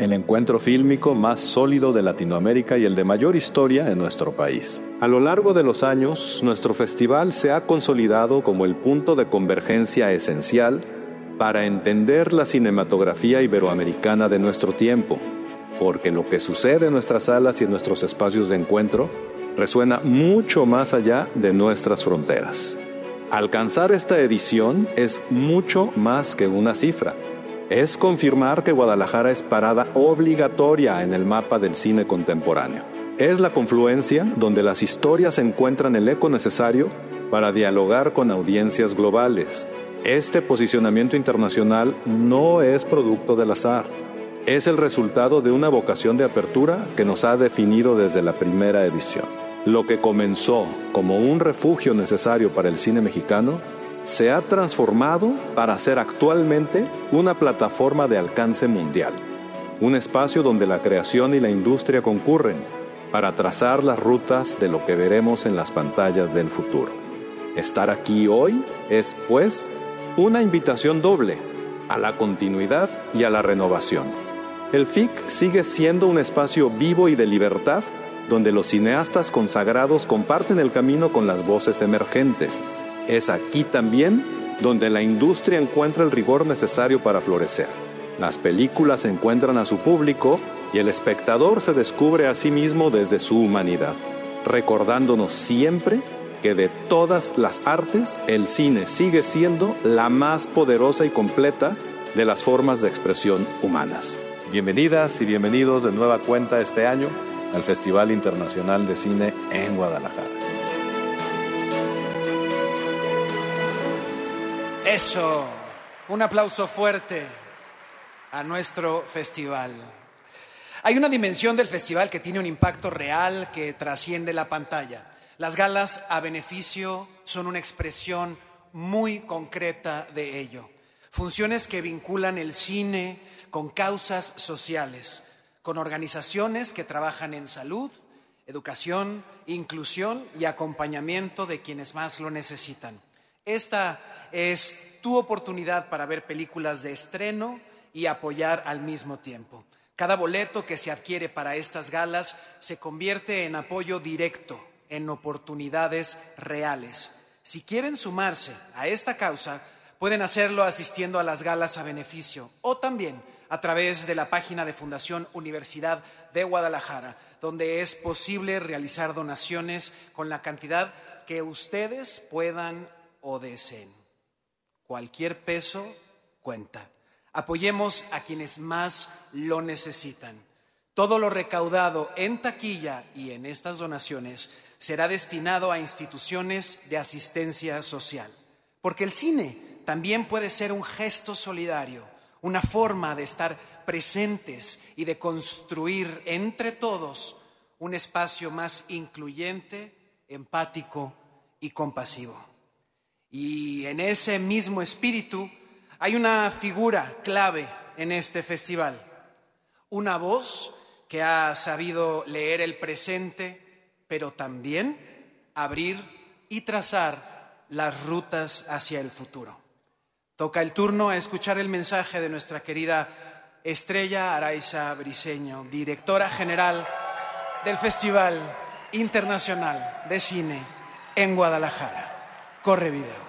el encuentro fílmico más sólido de Latinoamérica y el de mayor historia en nuestro país. A lo largo de los años, nuestro festival se ha consolidado como el punto de convergencia esencial para entender la cinematografía iberoamericana de nuestro tiempo, porque lo que sucede en nuestras salas y en nuestros espacios de encuentro resuena mucho más allá de nuestras fronteras. Alcanzar esta edición es mucho más que una cifra. Es confirmar que Guadalajara es parada obligatoria en el mapa del cine contemporáneo. Es la confluencia donde las historias encuentran el eco necesario para dialogar con audiencias globales. Este posicionamiento internacional no es producto del azar. Es el resultado de una vocación de apertura que nos ha definido desde la primera edición. Lo que comenzó como un refugio necesario para el cine mexicano se ha transformado para ser actualmente una plataforma de alcance mundial. Un espacio donde la creación y la industria concurren para trazar las rutas de lo que veremos en las pantallas del futuro. Estar aquí hoy es, pues, una invitación doble a la continuidad y a la renovación. El F I C sigue siendo un espacio vivo y de libertad donde los cineastas consagrados comparten el camino con las voces emergentes. Es aquí también donde la industria encuentra el rigor necesario para florecer. Las películas encuentran a su público y el espectador se descubre a sí mismo desde su humanidad, recordándonos siempre que de todas las artes, el cine sigue siendo la más poderosa y completa de las formas de expresión humanas. Bienvenidas y bienvenidos de nueva cuenta este año al Festival Internacional de Cine en Guadalajara. Eso, un aplauso fuerte a nuestro festival. Hay una dimensión del festival que tiene un impacto real que trasciende la pantalla. Las galas a beneficio son una expresión muy concreta de ello. Funciones que vinculan el cine con causas sociales, con organizaciones que trabajan en salud, educación, inclusión y acompañamiento de quienes más lo necesitan. Esta es tu oportunidad para ver películas de estreno y apoyar al mismo tiempo. Cada boleto que se adquiere para estas galas se convierte en apoyo directo, en oportunidades reales. Si quieren sumarse a esta causa, pueden hacerlo asistiendo a las galas a beneficio o también a través de la página de Fundación Universidad de Guadalajara, donde es posible realizar donaciones con la cantidad que ustedes puedan o deseen. Cualquier peso cuenta. Apoyemos a quienes más lo necesitan. Todo lo recaudado en taquilla y en estas donaciones será destinado a instituciones de asistencia social. Porque el cine también puede ser un gesto solidario, una forma de estar presentes y de construir entre todos un espacio más incluyente, empático y compasivo. Y en ese mismo espíritu hay una figura clave en este festival, una voz que ha sabido leer el presente, pero también abrir y trazar las rutas hacia el futuro. Toca el turno a escuchar el mensaje de nuestra querida Estrella Araiza Briceño, directora general del Festival Internacional de Cine en Guadalajara. Corre video.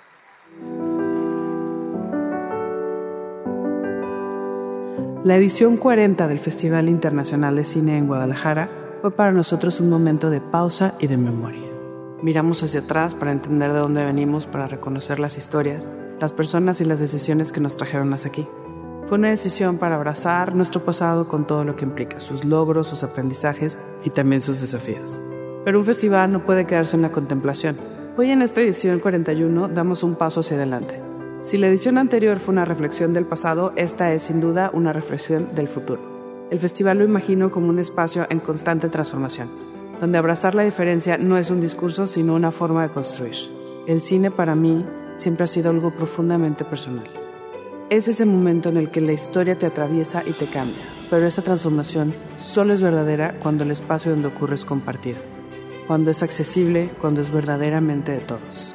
La edición cuarenta del Festival Internacional de Cine en Guadalajara fue para nosotros un momento de pausa y de memoria. Miramos hacia atrás para entender de dónde venimos, para reconocer las historias, las personas y las decisiones que nos trajeron hasta aquí. Fue una decisión para abrazar nuestro pasado con todo lo que implica, sus logros, sus aprendizajes y también sus desafíos. Pero un festival no puede quedarse en la contemplación. Hoy en esta edición cuarenta y uno damos un paso hacia adelante. Si la edición anterior fue una reflexión del pasado, esta es sin duda una reflexión del futuro. El festival lo imagino como un espacio en constante transformación, donde abrazar la diferencia no es un discurso, sino una forma de construir. El cine para mí siempre ha sido algo profundamente personal. Es ese momento en el que la historia te atraviesa y te cambia, pero esa transformación solo es verdadera cuando el espacio donde ocurre es compartido, cuando es accesible, cuando es verdaderamente de todos.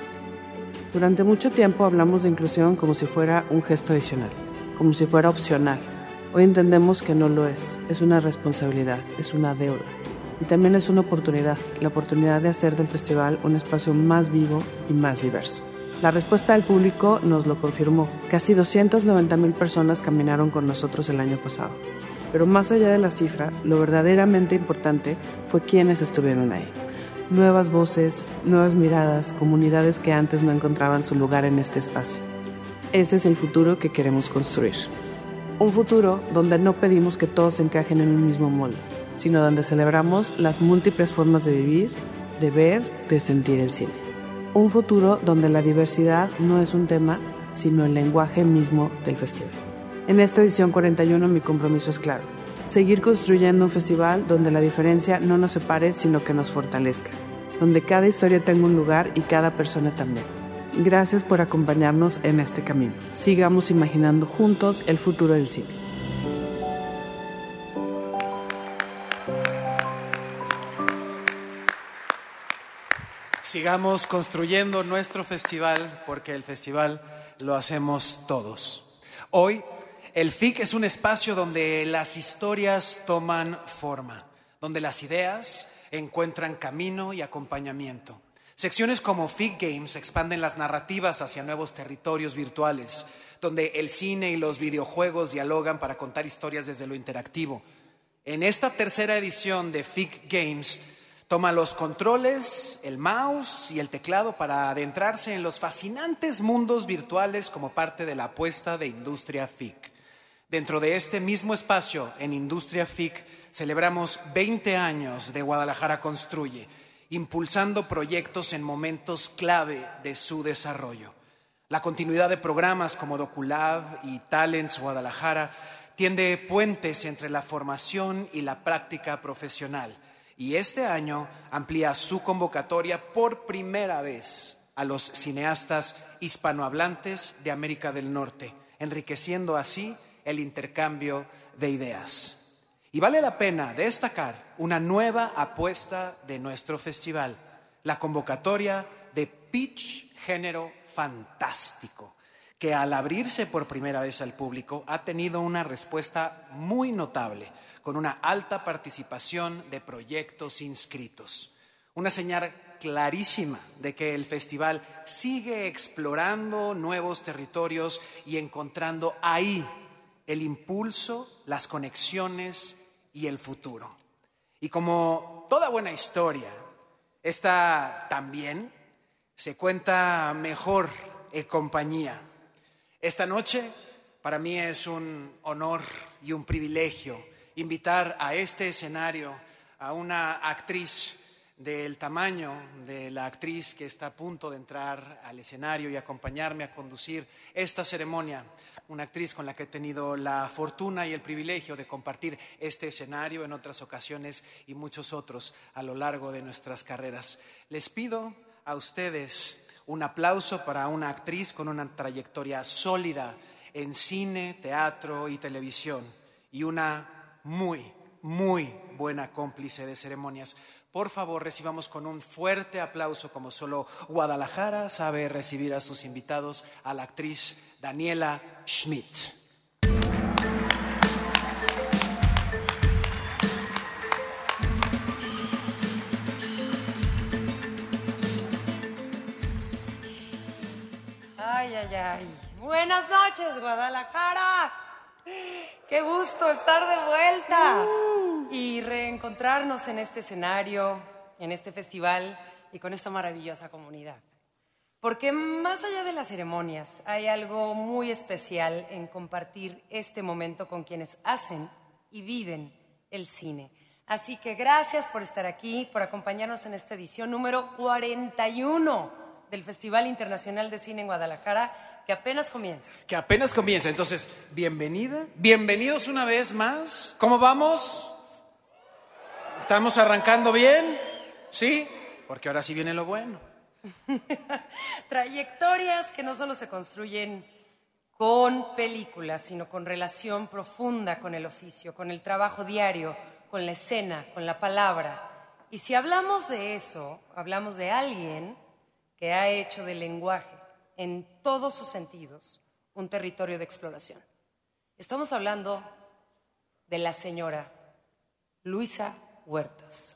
Durante mucho tiempo hablamos de inclusión como si fuera un gesto adicional, como si fuera opcional, Hoy entendemos que no lo es, es una responsabilidad, es una deuda. Y también es una oportunidad, la oportunidad de hacer del festival un espacio más vivo y más diverso. La respuesta del público nos lo confirmó. Casi doscientas noventa mil personas caminaron con nosotros el año pasado. Pero más allá de la cifra, lo verdaderamente importante fue quienes estuvieron ahí. Nuevas voces, nuevas miradas, comunidades que antes no encontraban su lugar en este espacio. Ese es el futuro que queremos construir. Un futuro donde no pedimos que todos encajen en un mismo molde, sino donde celebramos las múltiples formas de vivir, de ver, de sentir el cine. Un futuro donde la diversidad no es un tema, sino el lenguaje mismo del festival. En esta edición cuarenta y uno mi compromiso es claro. Seguir construyendo un festival donde la diferencia no nos separe, sino que nos fortalezca. Donde cada historia tenga un lugar y cada persona también. Gracias por acompañarnos en este camino. Sigamos imaginando juntos el futuro del cine. Sigamos construyendo nuestro festival porque el festival lo hacemos todos. Hoy, el F I C es un espacio donde las historias toman forma, donde las ideas encuentran camino y acompañamiento. Secciones como F I C Games expanden las narrativas hacia nuevos territorios virtuales, donde el cine y los videojuegos dialogan para contar historias desde lo interactivo. En esta tercera edición de F I C Games, toma los controles, el mouse y el teclado para adentrarse en los fascinantes mundos virtuales como parte de la apuesta de Industria F I C. Dentro de este mismo espacio, en Industria F I C, celebramos veinte años de Guadalajara Construye, impulsando proyectos en momentos clave de su desarrollo. La continuidad de programas como DocuLab y Talents Guadalajara tiende puentes entre la formación y la práctica profesional. Y este año amplía su convocatoria por primera vez a los cineastas hispanohablantes de América del Norte, enriqueciendo así el intercambio de ideas. Y vale la pena destacar una nueva apuesta de nuestro festival, la convocatoria de Pitch Género Fantástico, que al abrirse por primera vez al público ha tenido una respuesta muy notable, con una alta participación de proyectos inscritos. Una señal clarísima de que el festival sigue explorando nuevos territorios y encontrando ahí el impulso, las conexiones y el futuro. Y como toda buena historia, esta también se cuenta mejor en compañía. Esta noche para mí es un honor y un privilegio invitar a este escenario a una actriz del tamaño de la actriz que está a punto de entrar al escenario y acompañarme a conducir esta ceremonia. Una actriz con la que he tenido la fortuna y el privilegio de compartir este escenario en otras ocasiones y muchos otros a lo largo de nuestras carreras. Les pido a ustedes un aplauso para una actriz con una trayectoria sólida en cine, teatro y televisión y una muy, muy buena cómplice de ceremonias. Por favor, recibamos con un fuerte aplauso, como solo Guadalajara sabe recibir a sus invitados, a la actriz Daniela Schmidt. Ay, ay, ay. Buenas noches, Guadalajara. Qué gusto estar de vuelta y reencontrarnos en este escenario, en este festival y con esta maravillosa comunidad. Porque más allá de las ceremonias, hay algo muy especial en compartir este momento con quienes hacen y viven el cine. Así que gracias por estar aquí, por acompañarnos en esta edición número cuarenta y uno del Festival Internacional de Cine en Guadalajara, que apenas comienza. Que apenas comienza. Entonces, bienvenida, bienvenidos una vez más. ¿Cómo vamos? ¿Estamos arrancando bien? ¿Sí? Porque ahora sí viene lo bueno. Trayectorias que no solo se construyen con películas, sino con relación profunda con el oficio, con el trabajo diario, con la escena, con la palabra. Y si hablamos de eso, hablamos de alguien que ha hecho del lenguaje, en todos sus sentidos, un territorio de exploración. Estamos hablando de la señora Luisa Huertas.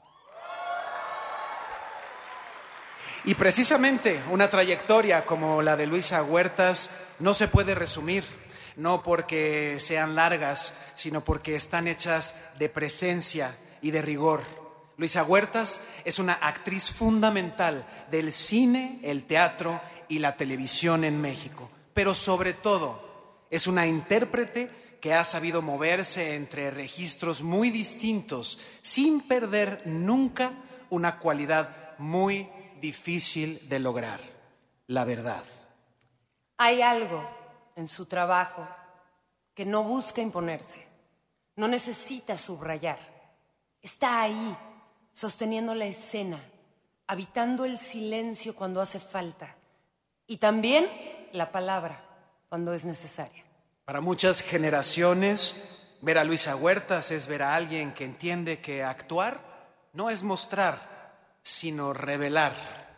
Y precisamente una trayectoria como la de Luisa Huertas no se puede resumir, no porque sean largas, sino porque están hechas de presencia y de rigor. Luisa Huertas es una actriz fundamental del cine, el teatro y la televisión en México, pero sobre todo es una intérprete que ha sabido moverse entre registros muy distintos sin perder nunca una cualidad muy difícil de lograr: la verdad. Hay algo en su trabajo que no busca imponerse, no necesita subrayar. Está ahí, sosteniendo la escena, habitando el silencio cuando hace falta y también la palabra cuando es necesaria. Para muchas generaciones, ver a Luisa Huertas es ver a alguien que entiende que actuar no es mostrar, sino revelar.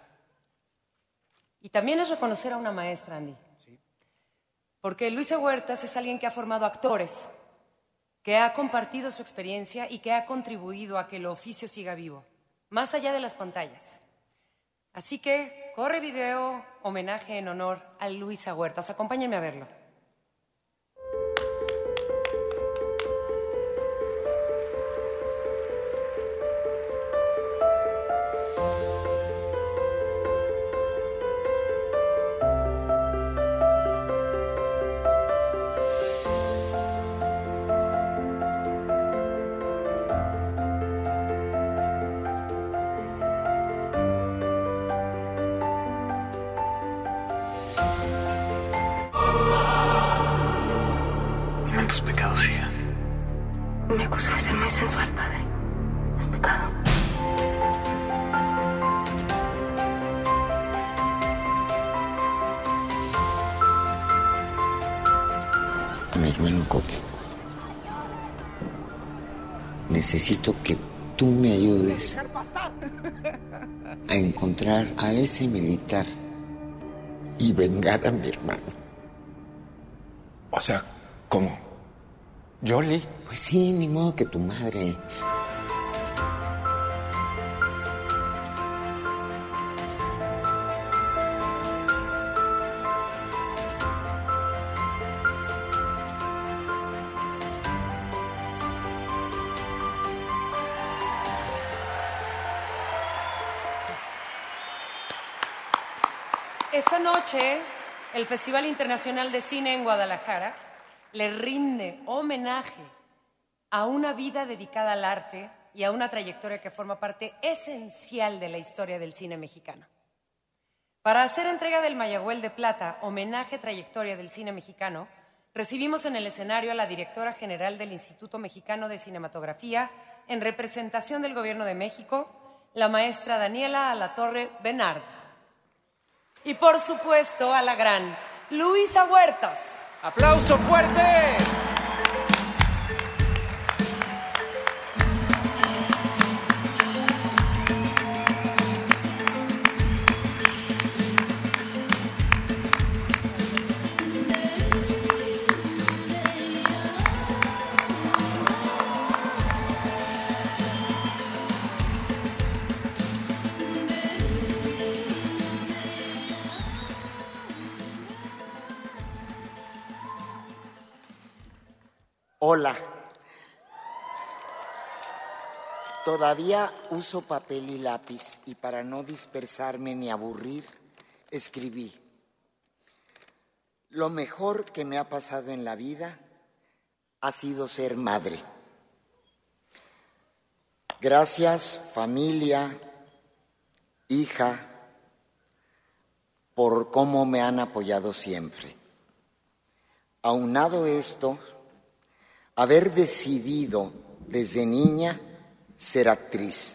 Y también es reconocer a una maestra, Andy. Sí. Porque Luisa Huertas es alguien que ha formado actores, que ha compartido su experiencia y que ha contribuido a que el oficio siga vivo, más allá de las pantallas. Así que corre video, homenaje en honor a Luisa Huertas. Acompáñenme a verlo. Me acusé de ser muy sensual, padre. Es pecado. A mi hermano Coque. Necesito que tú me ayudes a encontrar a ese militar y vengar a mi hermano. O sea, ¿cómo? ¿Yoli? Pues sí, ni modo que tu madre. Esta noche, el Festival Internacional de Cine en Guadalajara le rinde homenaje a una vida dedicada al arte y a una trayectoria que forma parte esencial de la historia del cine mexicano. Para hacer entrega del Mayagüel de Plata, homenaje a trayectoria del cine mexicano, recibimos en el escenario a la directora general del Instituto Mexicano de Cinematografía, en representación del Gobierno de México, la maestra Daniela Alatorre Benard. Y por supuesto a la gran Luisa Huertas. ¡Aplauso fuerte! Hola. Todavía uso papel y lápiz y para no dispersarme ni aburrir, escribí: lo mejor que me ha pasado en la vida ha sido ser madre. Gracias, familia, hija, por cómo me han apoyado siempre. Aunado esto, haber decidido desde niña ser actriz.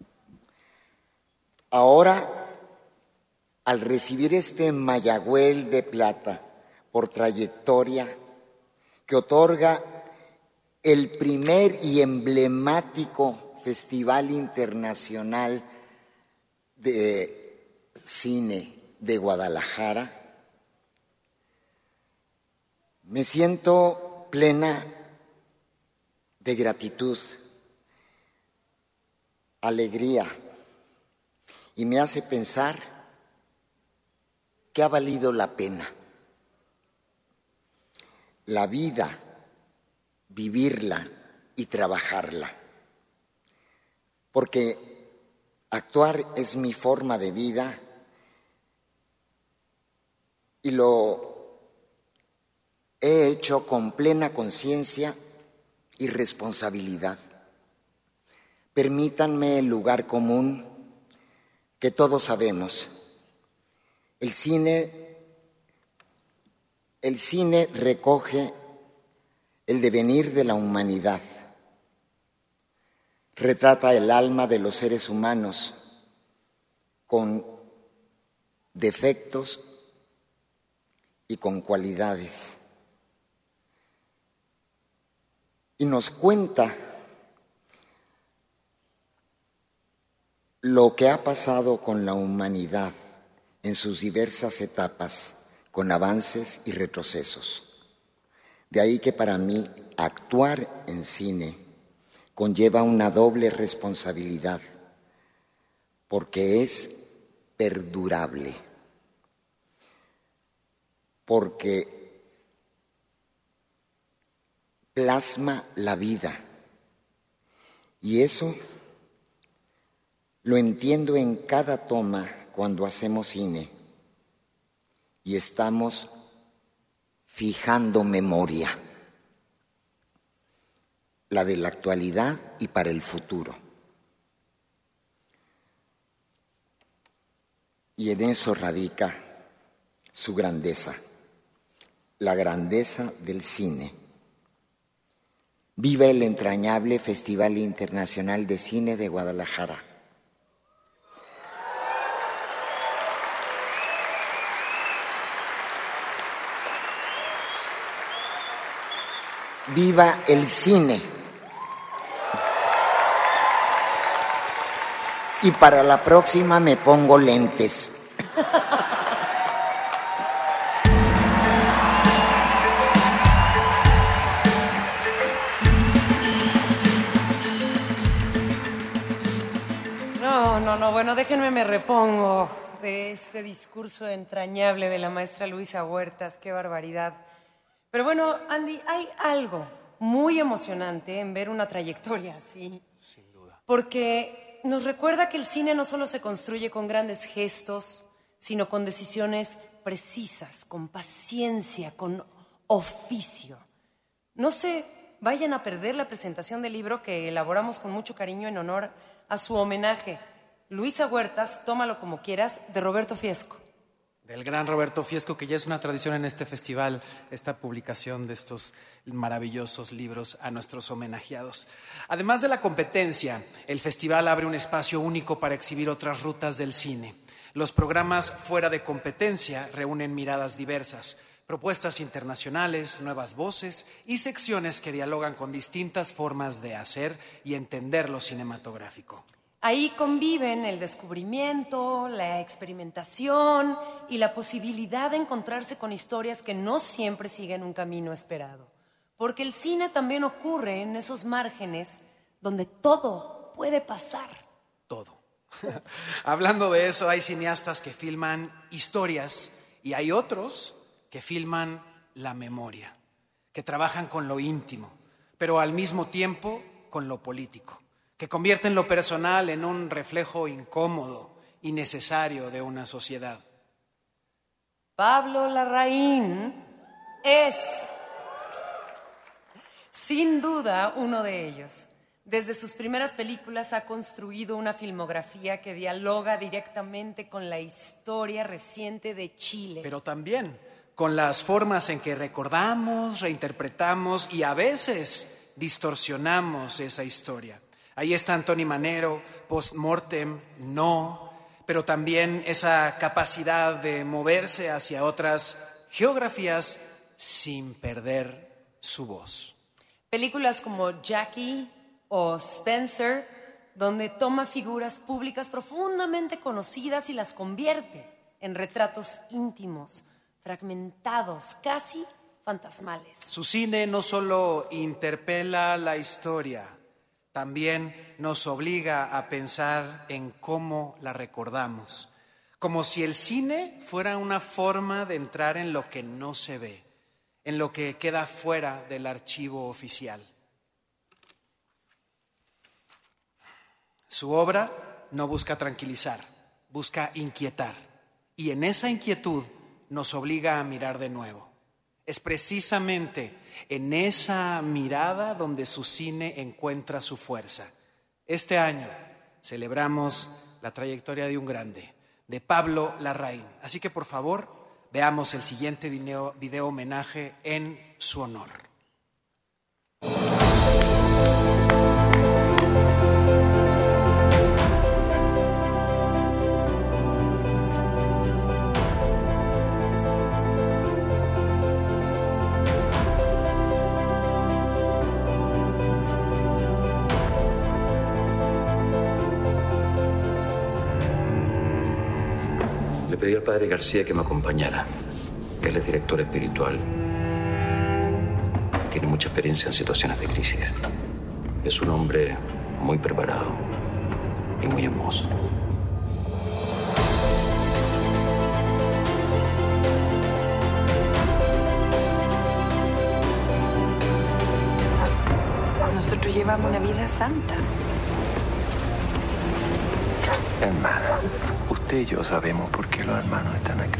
Ahora, al recibir este Mayagüel de Plata por trayectoria que otorga el primer y emblemático Festival Internacional de Cine de Guadalajara, me siento plena de gratitud, alegría, y me hace pensar que ha valido la pena. La vida, vivirla y trabajarla. Porque actuar es mi forma de vida y lo he hecho con plena conciencia y responsabilidad. Permítanme el lugar común que todos sabemos. El cine, el cine recoge el devenir de la humanidad, retrata el alma de los seres humanos con defectos y con cualidades. Y nos cuenta lo que ha pasado con la humanidad en sus diversas etapas, con avances y retrocesos. De ahí que para mí actuar en cine conlleva una doble responsabilidad, porque es perdurable, porque plasma la vida, y eso lo entiendo en cada toma cuando hacemos cine y estamos fijando memoria, la de la actualidad y para el futuro. Y en eso radica su grandeza, la grandeza del cine. Viva el entrañable Festival Internacional de Cine de Guadalajara. Viva el cine. Y para la próxima me pongo lentes. No, no, no, bueno, déjenme me repongo de este discurso entrañable de la maestra Luisa Huertas, qué barbaridad. Pero bueno, Andy, hay algo muy emocionante en ver una trayectoria así. Sin duda. Porque nos recuerda que el cine no solo se construye con grandes gestos, sino con decisiones precisas, con paciencia, con oficio. No se vayan a perder la presentación del libro que elaboramos con mucho cariño en honor a su homenaje. Luisa Huertas, tómalo como quieras, de Roberto Fiesco. Del gran Roberto Fiesco, que ya es una tradición en este festival, esta publicación de estos maravillosos libros a nuestros homenajeados. Además de la competencia, el festival abre un espacio único para exhibir otras rutas del cine. Los programas fuera de competencia reúnen miradas diversas, propuestas internacionales, nuevas voces y secciones que dialogan con distintas formas de hacer y entender lo cinematográfico. Ahí conviven el descubrimiento, la experimentación y la posibilidad de encontrarse con historias que no siempre siguen un camino esperado. Porque el cine también ocurre en esos márgenes donde todo puede pasar. Todo. Hablando de eso, hay cineastas que filman historias y hay otros que filman la memoria, que trabajan con lo íntimo, pero al mismo tiempo con lo político, que convierten lo personal en un reflejo incómodo y necesario de una sociedad. Pablo Larraín es, sin duda, uno de ellos. Desde sus primeras películas ha construido una filmografía que dialoga directamente con la historia reciente de Chile. Pero también con las formas en que recordamos, reinterpretamos y a veces distorsionamos esa historia. Ahí está Antoni Manero, Post-Mortem, No, pero también esa capacidad de moverse hacia otras geografías sin perder su voz. Películas como Jackie o Spencer, donde toma figuras públicas profundamente conocidas y las convierte en retratos íntimos, fragmentados, casi fantasmales. Su cine no solo interpela la historia, también nos obliga a pensar en cómo la recordamos, como si el cine fuera una forma de entrar en lo que no se ve, en lo que queda fuera del archivo oficial. Su obra no busca tranquilizar, busca inquietar, y en esa inquietud nos obliga a mirar de nuevo. Es precisamente en esa mirada donde su cine encuentra su fuerza. Este año celebramos la trayectoria de un grande, de Pablo Larraín. Así que por favor, veamos el siguiente video, video homenaje en su honor. Le pedí al padre García que me acompañara. Él es director espiritual. Tiene mucha experiencia en situaciones de crisis. Es un hombre muy preparado y muy hermoso. Nosotros llevamos una vida santa. Hermano, usted y yo sabemos por qué los hermanos están acá.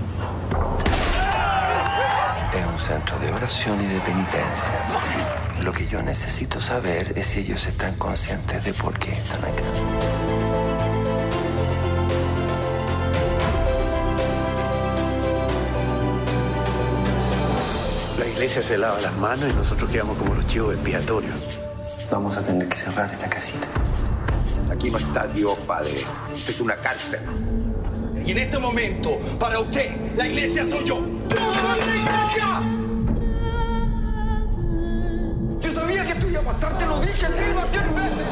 Es un centro de oración y de penitencia. Lo que yo necesito saber es si ellos están conscientes de por qué están acá. La iglesia se lava las manos y nosotros quedamos como los chivos expiatorios. Vamos a tener que cerrar esta casita. Aquí no está Dios, padre. Esto es una cárcel. Y en este momento, para usted, la iglesia soy yo. ¡Yo soy la iglesia! Yo sabía que esto iba a pasar, te lo dije, Silva, cien veces.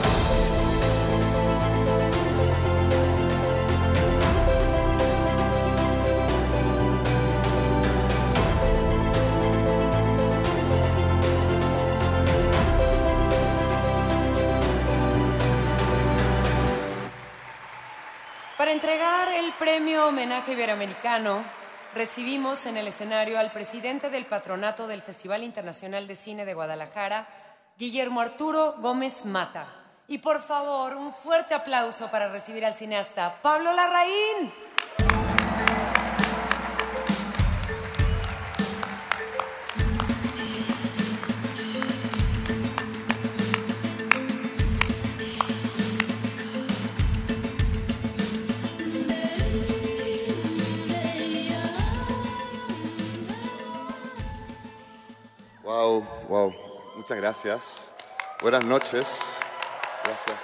Para entregar el premio Homenaje Iberoamericano, recibimos en el escenario al presidente del patronato del Festival Internacional de Cine de Guadalajara, Guillermo Arturo Gómez Mata. Y por favor, un fuerte aplauso para recibir al cineasta Pablo Larraín. Wow, wow. Muchas gracias. Buenas noches. Gracias.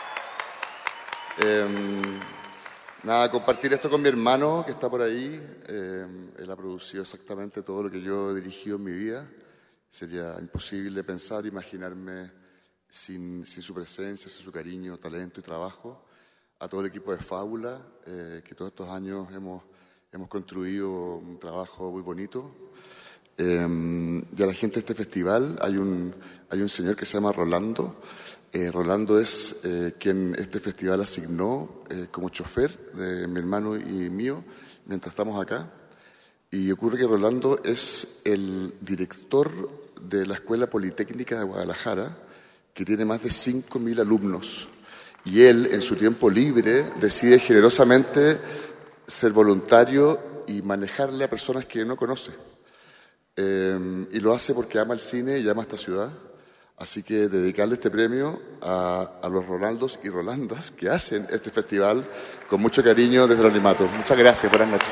Eh, nada, compartir esto con mi hermano que está por ahí. Eh, él ha producido exactamente todo lo que yo he dirigido en mi vida. Sería imposible pensar, imaginarme sin, sin su presencia, sin su cariño, talento y trabajo. A todo el equipo de Fábula, eh, que todos estos años hemos, hemos construido un trabajo muy bonito. Eh, y a la gente de este festival hay un, hay un señor que se llama Rolando. Eh, Rolando es eh, quien este festival asignó eh, como chofer de mi hermano y mío mientras estamos acá. Y ocurre que Rolando es el director de la Escuela Politécnica de Guadalajara, que tiene más de cinco mil alumnos. Y él, en su tiempo libre, decide generosamente ser voluntario y manejarle a personas que no conoce. Eh, y lo hace porque ama el cine y ama esta ciudad. Así que dedicarle este premio a, a los Ronaldos y Rolandas que hacen este festival con mucho cariño desde el anonimato. Muchas gracias, buenas noches.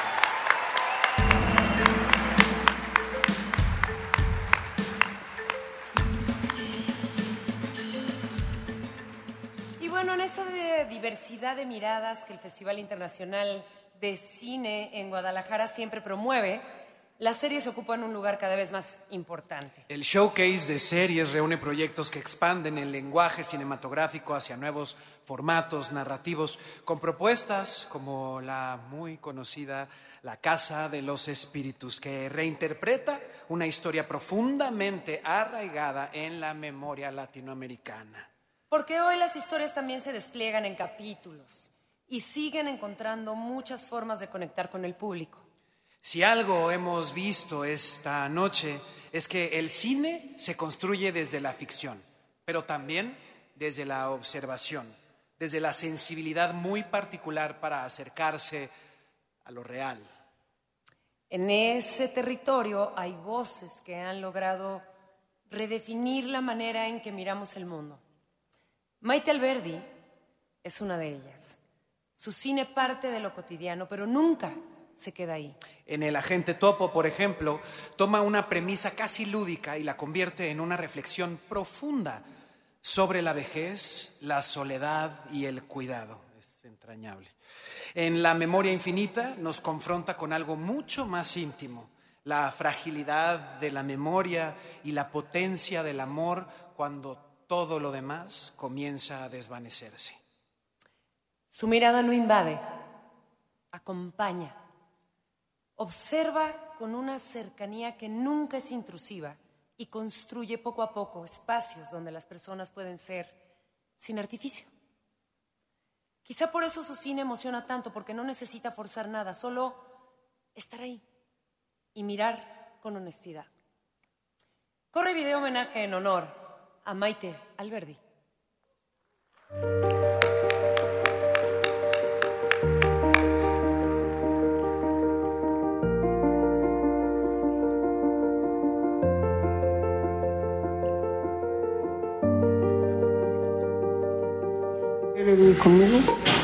Y bueno, en esta de diversidad de miradas que el Festival Internacional de Cine en Guadalajara siempre promueve, las series ocupan un lugar cada vez más importante. El showcase de series reúne proyectos que expanden el lenguaje cinematográfico hacia nuevos formatos narrativos, con propuestas como la muy conocida La Casa de los Espíritus, que reinterpreta una historia profundamente arraigada en la memoria latinoamericana. Porque hoy las historias también se despliegan en capítulos y siguen encontrando muchas formas de conectar con el público. Si algo hemos visto esta noche es que el cine se construye desde la ficción, pero también desde la observación, desde la sensibilidad muy particular para acercarse a lo real. En ese territorio hay voces que han logrado redefinir la manera en que miramos el mundo. Maite Alberdi es una de ellas. Su cine parte de lo cotidiano, pero nunca se queda ahí. En El Agente Topo, por ejemplo, toma una premisa casi lúdica y la convierte en una reflexión profunda sobre la vejez, la soledad y el cuidado. Es entrañable. En La Memoria Infinita nos confronta con algo mucho más íntimo, la fragilidad de la memoria y la potencia del amor cuando todo lo demás comienza a desvanecerse. Su mirada no invade, acompaña, observa con una cercanía que nunca es intrusiva y construye poco a poco espacios donde las personas pueden ser sin artificio. Quizá por eso su cine emociona tanto, porque no necesita forzar nada, solo estar ahí y mirar con honestidad. Corre video homenaje en honor a Maite Alberdi. ¿Quieres vivir conmigo?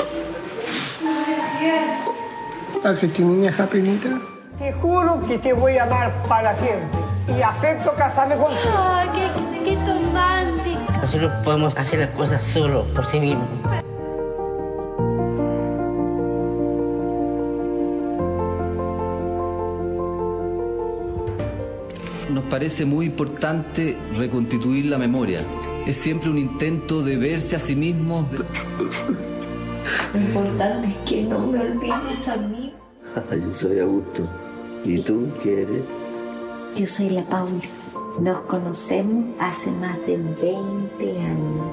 ¿A que tu niña está penita? Te juro que te voy a amar para siempre y acepto casarme contigo. ¡Oh, qué, qué romántico! Nosotros podemos hacer las cosas solo, por sí mismos. Nos parece muy importante reconstituir la memoria. Es siempre un intento de verse a sí mismo. Lo importante es que no me olvides a mí. Yo soy Augusto. ¿Y tú qué eres? Yo soy la Paula. Nos conocemos hace más de veinte años.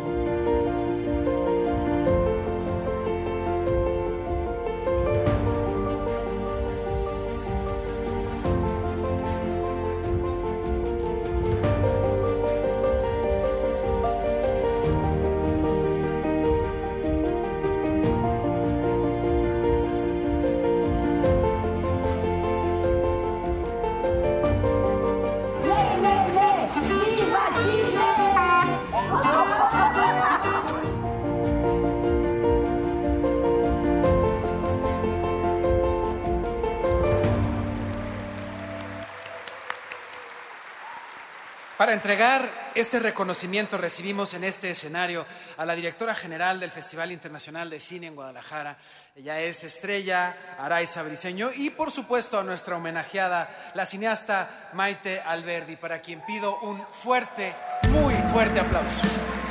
Para entregar este reconocimiento recibimos en este escenario a la directora general del Festival Internacional de Cine en Guadalajara. Ella es Estrella Araiza Briceño, y por supuesto a nuestra homenajeada, la cineasta Maite Alberdi, para quien pido un fuerte, muy fuerte aplauso.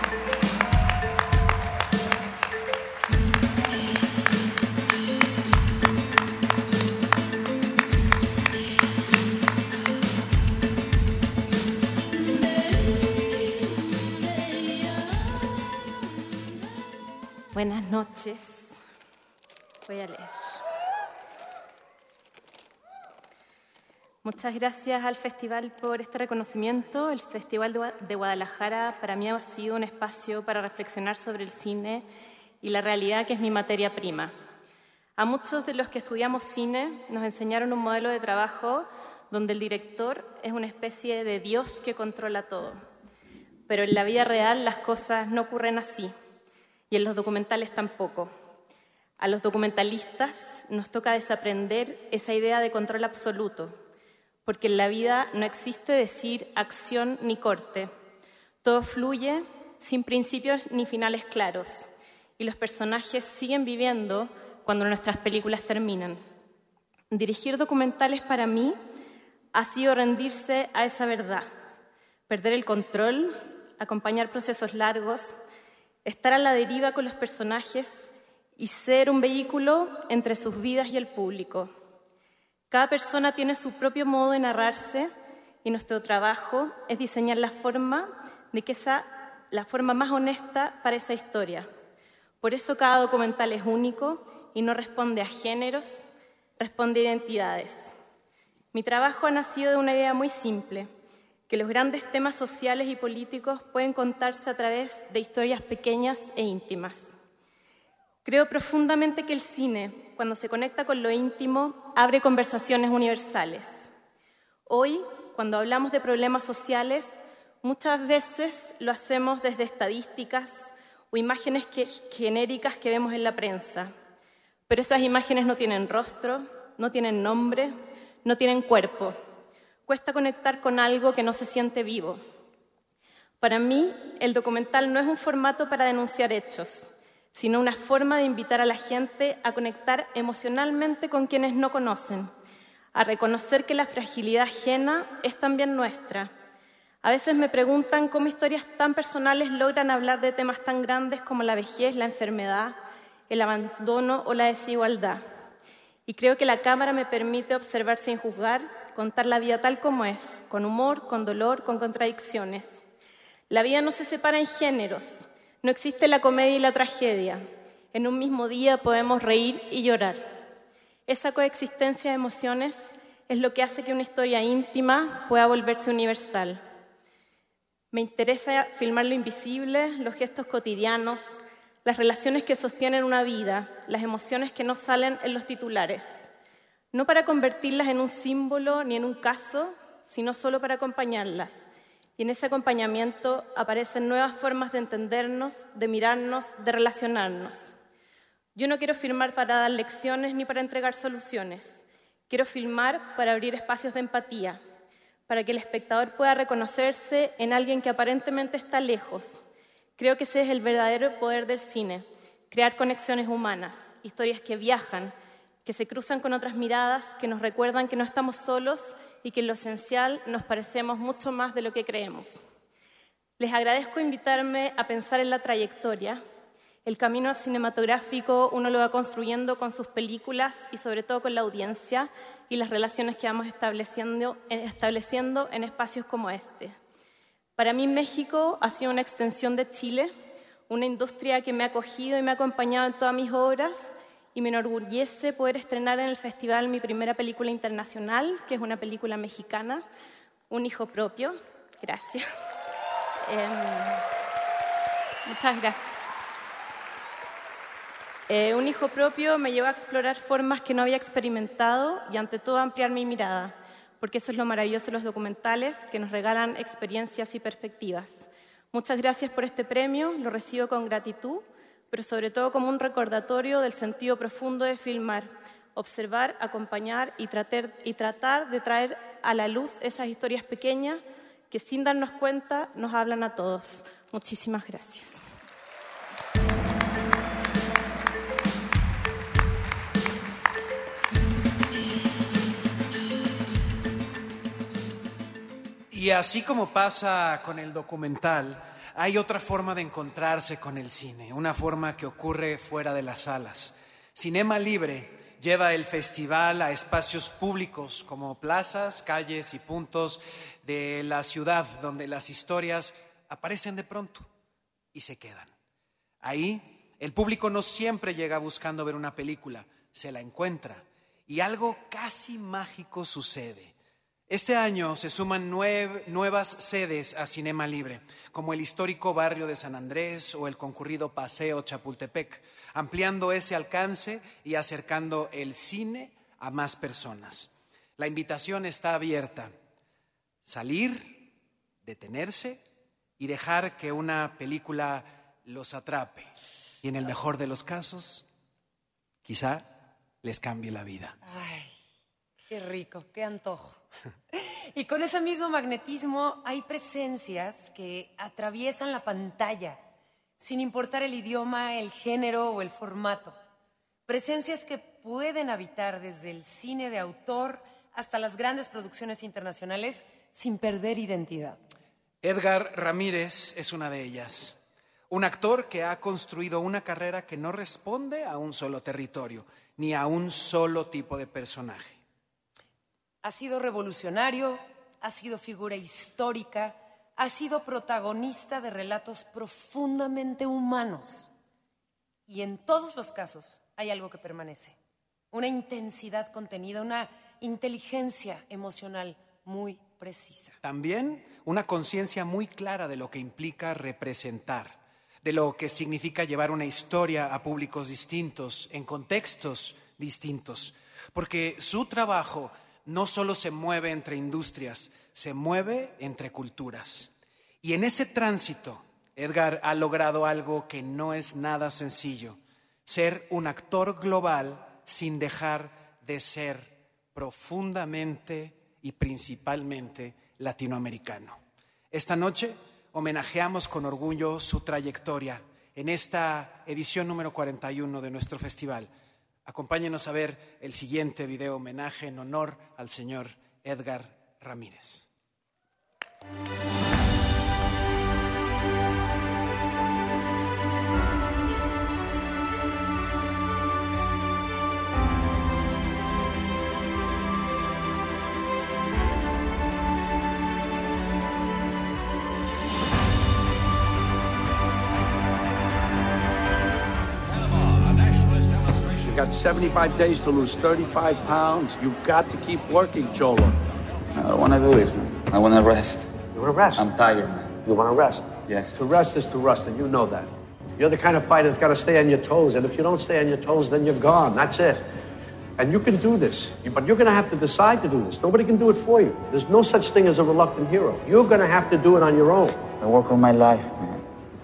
Buenas noches. Voy a leer. Muchas gracias al festival por este reconocimiento. El Festival de Guadalajara para mí ha sido un espacio para reflexionar sobre el cine y la realidad que es mi materia prima. A muchos de los que estudiamos cine nos enseñaron un modelo de trabajo donde el director es una especie de Dios que controla todo. Pero en la vida real las cosas no ocurren así. Y en los documentales tampoco. A los documentalistas nos toca desaprender esa idea de control absoluto, porque en la vida no existe decir acción ni corte. Todo fluye sin principios ni finales claros, y los personajes siguen viviendo cuando nuestras películas terminan. Dirigir documentales para mí ha sido rendirse a esa verdad, perder el control, acompañar procesos largos, estar a la deriva con los personajes y ser un vehículo entre sus vidas y el público. Cada persona tiene su propio modo de narrarse y nuestro trabajo es diseñar la forma de que esa, la forma más honesta para esa historia. Por eso cada documental es único y no responde a géneros, responde a identidades. Mi trabajo ha nacido de una idea muy simple, que los grandes temas sociales y políticos pueden contarse a través de historias pequeñas e íntimas. Creo profundamente que el cine, cuando se conecta con lo íntimo, abre conversaciones universales. Hoy, cuando hablamos de problemas sociales, muchas veces lo hacemos desde estadísticas o imágenes que, genéricas que vemos en la prensa. Pero esas imágenes no tienen rostro, no tienen nombre, no tienen cuerpo. Cuesta conectar con algo que no se siente vivo. Para mí, el documental no es un formato para denunciar hechos, sino una forma de invitar a la gente a conectar emocionalmente con quienes no conocen, a reconocer que la fragilidad ajena es también nuestra. A veces me preguntan cómo historias tan personales logran hablar de temas tan grandes como la vejez, la enfermedad, el abandono o la desigualdad. Y creo que la cámara me permite observar sin juzgar, contar la vida tal como es, con humor, con dolor, con contradicciones. La vida no se separa en géneros, no existe la comedia y la tragedia. En un mismo día podemos reír y llorar. Esa coexistencia de emociones es lo que hace que una historia íntima pueda volverse universal. Me interesa filmar lo invisible, los gestos cotidianos, las relaciones que sostienen una vida, las emociones que no salen en los titulares. No para convertirlas en un símbolo ni en un caso, sino solo para acompañarlas. Y en ese acompañamiento aparecen nuevas formas de entendernos, de mirarnos, de relacionarnos. Yo no quiero filmar para dar lecciones ni para entregar soluciones. Quiero filmar para abrir espacios de empatía, para que el espectador pueda reconocerse en alguien que aparentemente está lejos. Creo que ese es el verdadero poder del cine, crear conexiones humanas, historias que viajan, que se cruzan con otras miradas, que nos recuerdan que no estamos solos y que en lo esencial nos parecemos mucho más de lo que creemos. Les agradezco invitarme a pensar en la trayectoria. El camino cinematográfico uno lo va construyendo con sus películas y sobre todo con la audiencia y las relaciones que vamos estableciendo, estableciendo en espacios como este. Para mí México ha sido una extensión de Chile, una industria que me ha acogido y me ha acompañado en todas mis obras, y me enorgullece poder estrenar en el festival mi primera película internacional, que es una película mexicana, Un hijo propio. Gracias. Eh, muchas gracias. Eh, Un hijo propio me llevó a explorar formas que no había experimentado y ante todo a ampliar mi mirada, porque eso es lo maravilloso de los documentales, que nos regalan experiencias y perspectivas. Muchas gracias por este premio, lo recibo con gratitud, pero sobre todo como un recordatorio del sentido profundo de filmar, observar, acompañar y tratar, y tratar de traer a la luz esas historias pequeñas que sin darnos cuenta nos hablan a todos. Muchísimas gracias. Y así como pasa con el documental, hay otra forma de encontrarse con el cine, una forma que ocurre fuera de las salas. Cinema Libre lleva el festival a espacios públicos como plazas, calles y puntos de la ciudad donde las historias aparecen de pronto y se quedan. Ahí el público no siempre llega buscando ver una película, se la encuentra y algo casi mágico sucede. Este año se suman nueve, nuevas sedes a Cinema Libre, como el histórico barrio de San Andrés o el concurrido Paseo Chapultepec, ampliando ese alcance y acercando el cine a más personas. La invitación está abierta. Salir, detenerse y dejar que una película los atrape. Y en el mejor de los casos, quizá les cambie la vida. Ay, qué rico, qué antojo. Y con ese mismo magnetismo hay presencias que atraviesan la pantalla, sin importar el idioma, el género o el formato. Presencias que pueden habitar desde el cine de autor hasta las grandes producciones internacionales sin perder identidad. Edgar Ramírez es una de ellas. Un actor que ha construido una carrera que no responde a un solo territorio, ni a un solo tipo de personaje. Ha sido revolucionario, ha sido figura histórica, ha sido protagonista de relatos profundamente humanos. Y en todos los casos hay algo que permanece. Una intensidad contenida, una inteligencia emocional muy precisa. También una conciencia muy clara de lo que implica representar, de lo que significa llevar una historia a públicos distintos, en contextos distintos. Porque su trabajo no solo se mueve entre industrias, se mueve entre culturas. Y en ese tránsito, Edgar ha logrado algo que no es nada sencillo: ser un actor global sin dejar de ser profundamente y principalmente latinoamericano. Esta noche homenajeamos con orgullo su trayectoria en esta edición número cuarenta y uno de nuestro festival. Acompáñenos a ver el siguiente video homenaje en honor al señor Edgar Ramírez. You got seventy-five days to lose thirty-five pounds. You got to keep working, Cholo. I don't want to do this, man. I want to rest. You want to rest? I'm tired, man. You want to rest? Yes. To rest is to rust, and you know that. You're the kind of fighter that's got to stay on your toes, and if you don't stay on your toes, then you're gone. That's it. And you can do this, but you're going to have to decide to do this. Nobody can do it for you. There's no such thing as a reluctant hero. You're going to have to do it on your own. I work all my life, man.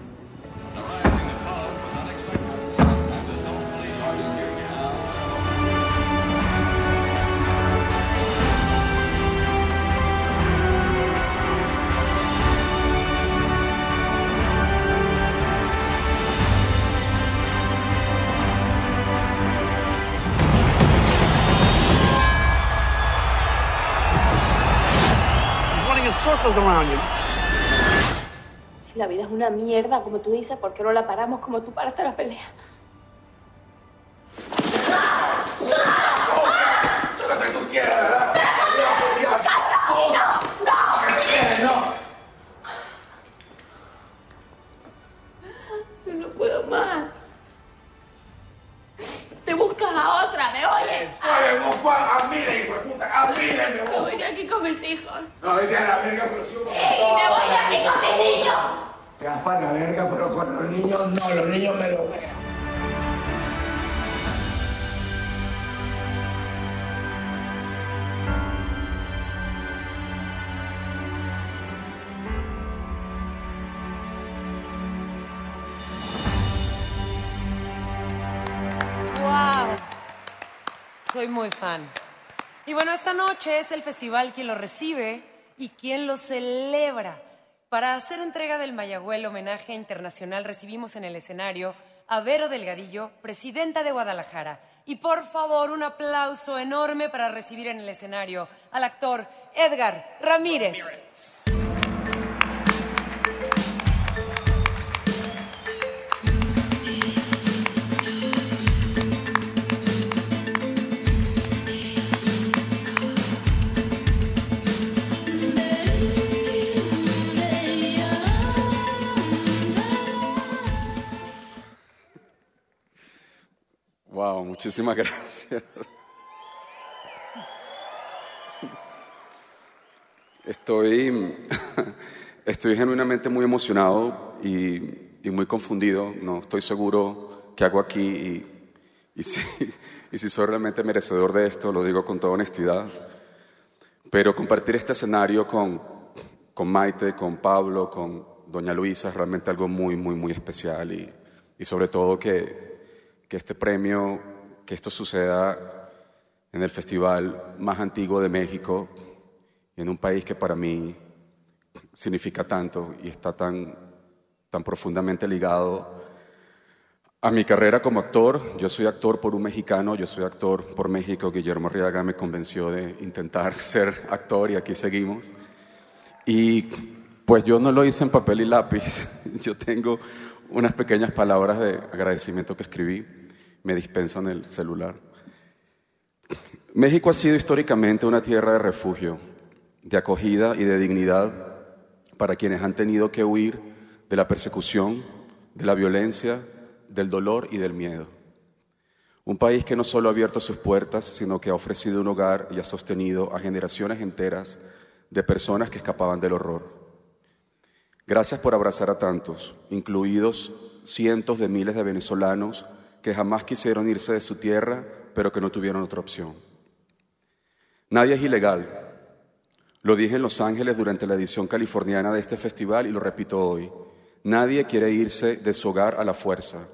Circles around you. Si la vida es una mierda, como tú dices, ¿por qué no la paramos como tú paraste la pelea? Eso es lo que tú quieres, ¿verdad? ¡No! ¡No! No. Yo no puedo más. Te buscas a otra, ¿me oyes? Oye, busco a mí, hijo de puta, a mí me busco. Me voy de aquí con mis hijos. No, vete a la verga, pero sí. ¡Ey, me voy de aquí con mis niños! Ya para la verga, pero con los niños no, los niños me lo vean. ¡Wow! Soy muy fan. Y bueno, esta noche es el festival quien lo recibe y quien lo celebra. Para hacer entrega del Mayagüel Homenaje Internacional recibimos en el escenario a Vero Delgadillo, presidenta de Guadalajara. Y por favor, un aplauso enorme para recibir en el escenario al actor Edgar Ramírez. Wow, muchísimas gracias. Estoy, estoy genuinamente muy emocionado y, y muy confundido. No estoy seguro qué hago aquí y, y, si, y si soy realmente merecedor de esto, lo digo con toda honestidad. Pero compartir este escenario con, con Maite, con Pablo, con Doña Luisa es realmente algo muy, muy, muy especial y, y sobre todo que... que este premio, que esto suceda en el festival más antiguo de México, en un país que para mí significa tanto y está tan, tan profundamente ligado a mi carrera como actor. Yo soy actor por un mexicano, yo soy actor por México. Guillermo Arriaga me convenció de intentar ser actor y aquí seguimos. Y pues yo no lo hice en papel y lápiz. Yo tengo unas pequeñas palabras de agradecimiento que escribí. Me dispensan el celular. México ha sido históricamente una tierra de refugio, de acogida y de dignidad para quienes han tenido que huir de la persecución, de la violencia, del dolor y del miedo. Un país que no solo ha abierto sus puertas, sino que ha ofrecido un hogar y ha sostenido a generaciones enteras de personas que escapaban del horror. Gracias por abrazar a tantos, incluidos cientos de miles de venezolanos que jamás quisieron irse de su tierra, pero que no tuvieron otra opción. Nadie es ilegal. Lo dije en Los Ángeles durante la edición californiana de este festival y lo repito hoy. Nadie quiere irse de su hogar a la fuerza.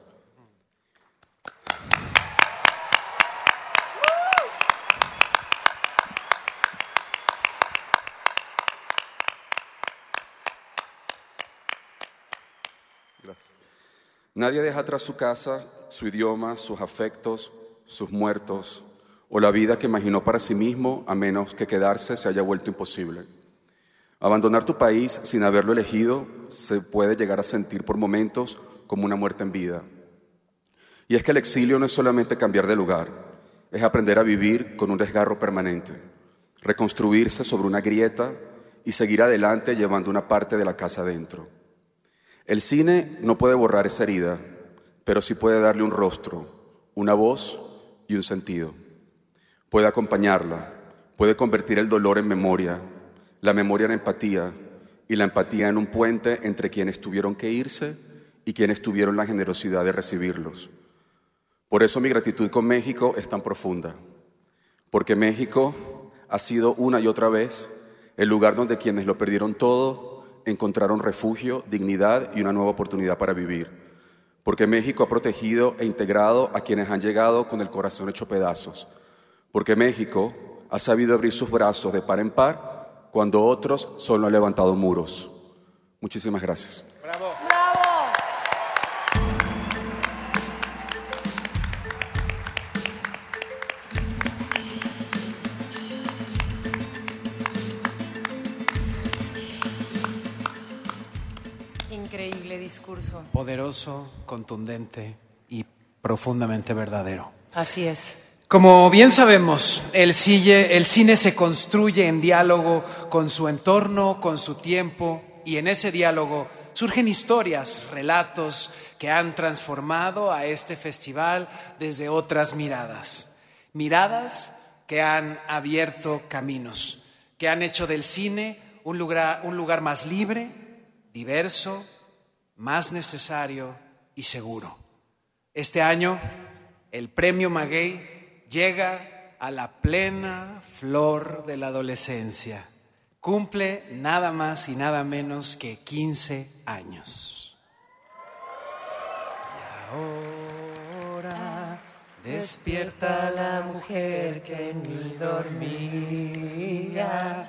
Gracias. Nadie deja atrás su casa, su idioma, sus afectos, sus muertos o la vida que imaginó para sí mismo, a menos que quedarse se haya vuelto imposible. Abandonar tu país sin haberlo elegido se puede llegar a sentir por momentos como una muerte en vida. Y es que el exilio no es solamente cambiar de lugar, es aprender a vivir con un desgarro permanente, reconstruirse sobre una grieta y seguir adelante llevando una parte de la casa adentro. El cine no puede borrar esa herida, pero sí puede darle un rostro, una voz y un sentido. Puede acompañarla, puede convertir el dolor en memoria, la memoria en empatía y la empatía en un puente entre quienes tuvieron que irse y quienes tuvieron la generosidad de recibirlos. Por eso mi gratitud con México es tan profunda, porque México ha sido una y otra vez el lugar donde quienes lo perdieron todo encontraron refugio, dignidad y una nueva oportunidad para vivir. Porque México ha protegido e integrado a quienes han llegado con el corazón hecho pedazos. Porque México ha sabido abrir sus brazos de par en par cuando otros solo han levantado muros. Muchísimas gracias. ¡Bravo! ¡Bravo! Increíble discurso. Poderoso, contundente y profundamente verdadero. Así es. Como bien sabemos, el cine, el cine se construye en diálogo con su entorno, con su tiempo, y en ese diálogo surgen historias, relatos que han transformado a este festival desde otras miradas. Miradas que han abierto caminos, que han hecho del cine un lugar, un lugar más libre, diverso, más necesario y seguro. Este año, el Premio Maguey llega a la plena flor de la adolescencia. Cumple nada más y nada menos que quince años. Y ahora despierta la mujer que ni dormía.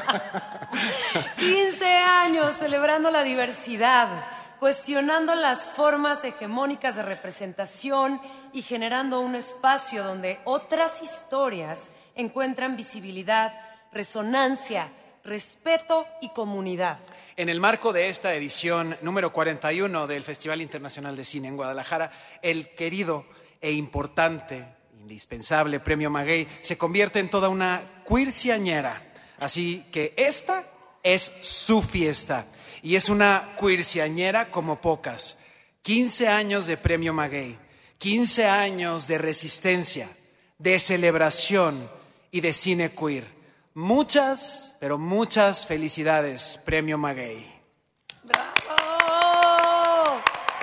quince años celebrando la diversidad, cuestionando las formas hegemónicas de representación y generando un espacio donde otras historias encuentran visibilidad, resonancia, respeto y comunidad. En el marco de esta edición número cuarenta y uno del Festival Internacional de Cine en Guadalajara, el querido e importante, indispensable Premio Maguey se convierte en toda una queerciañera. Así que esta es su fiesta y es una queerciañera como pocas. quince años de Premio Maguey, quince años de resistencia, de celebración y de cine queer. Muchas, pero muchas felicidades, Premio Maguey. ¡Bravo!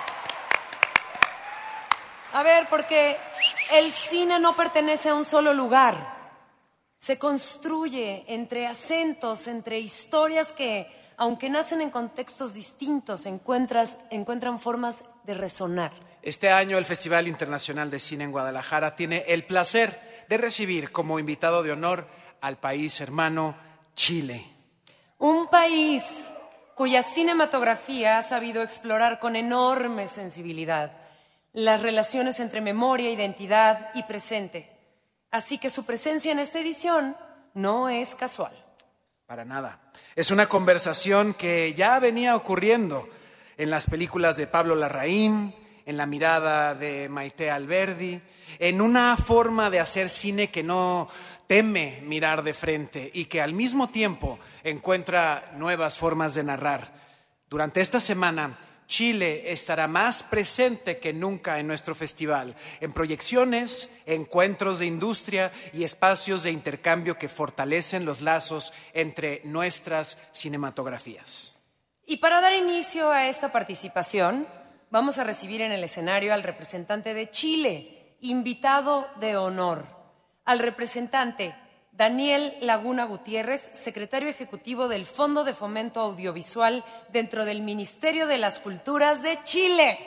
A ver, porque el cine no pertenece a un solo lugar. Se construye entre acentos, entre historias que, aunque nacen en contextos distintos, encuentras, encuentran formas de resonar. Este año el Festival Internacional de Cine en Guadalajara tiene el placer de recibir como invitado de honor al país hermano Chile. Un país cuya cinematografía ha sabido explorar con enorme sensibilidad las relaciones entre memoria, identidad y presente. Así que su presencia en esta edición no es casual. Para nada. Es una conversación que ya venía ocurriendo en las películas de Pablo Larraín, en la mirada de Maite Alberdi, en una forma de hacer cine que no teme mirar de frente y que al mismo tiempo encuentra nuevas formas de narrar. Durante esta semana, Chile estará más presente que nunca en nuestro festival, en proyecciones, encuentros de industria y espacios de intercambio que fortalecen los lazos entre nuestras cinematografías. Y para dar inicio a esta participación, vamos a recibir en el escenario al representante de Chile, invitado de honor, al representante Daniel Laguna Gutiérrez, secretario ejecutivo del Fondo de Fomento Audiovisual dentro del Ministerio de las Culturas de Chile.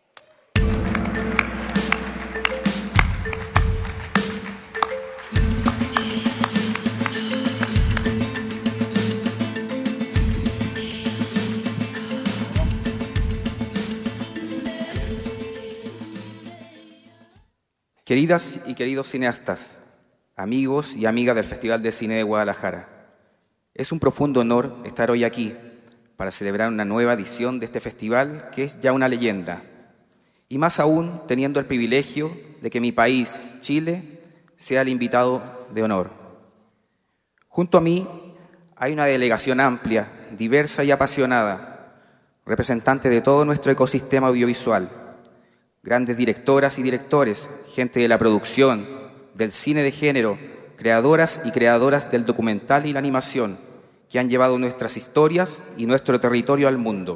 Queridas y queridos cineastas, amigos y amigas del Festival de Cine de Guadalajara, es un profundo honor estar hoy aquí para celebrar una nueva edición de este festival que es ya una leyenda, y más aún teniendo el privilegio de que mi país, Chile, sea el invitado de honor. Junto a mí hay una delegación amplia, diversa y apasionada, representante de todo nuestro ecosistema audiovisual, grandes directoras y directores, gente de la producción, del cine de género, creadoras y creadoras del documental y la animación, que han llevado nuestras historias y nuestro territorio al mundo.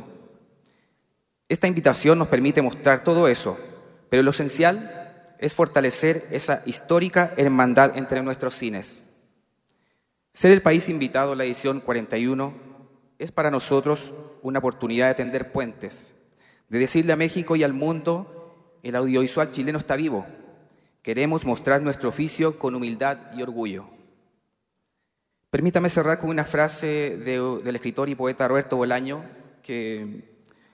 Esta invitación nos permite mostrar todo eso, pero lo esencial es fortalecer esa histórica hermandad entre nuestros cines. Ser el país invitado a la edición cuarenta y uno es para nosotros una oportunidad de tender puentes, de decirle a México y al mundo: el audiovisual chileno está vivo. Queremos mostrar nuestro oficio con humildad y orgullo. Permítame cerrar con una frase de, del escritor y poeta Roberto Bolaño, que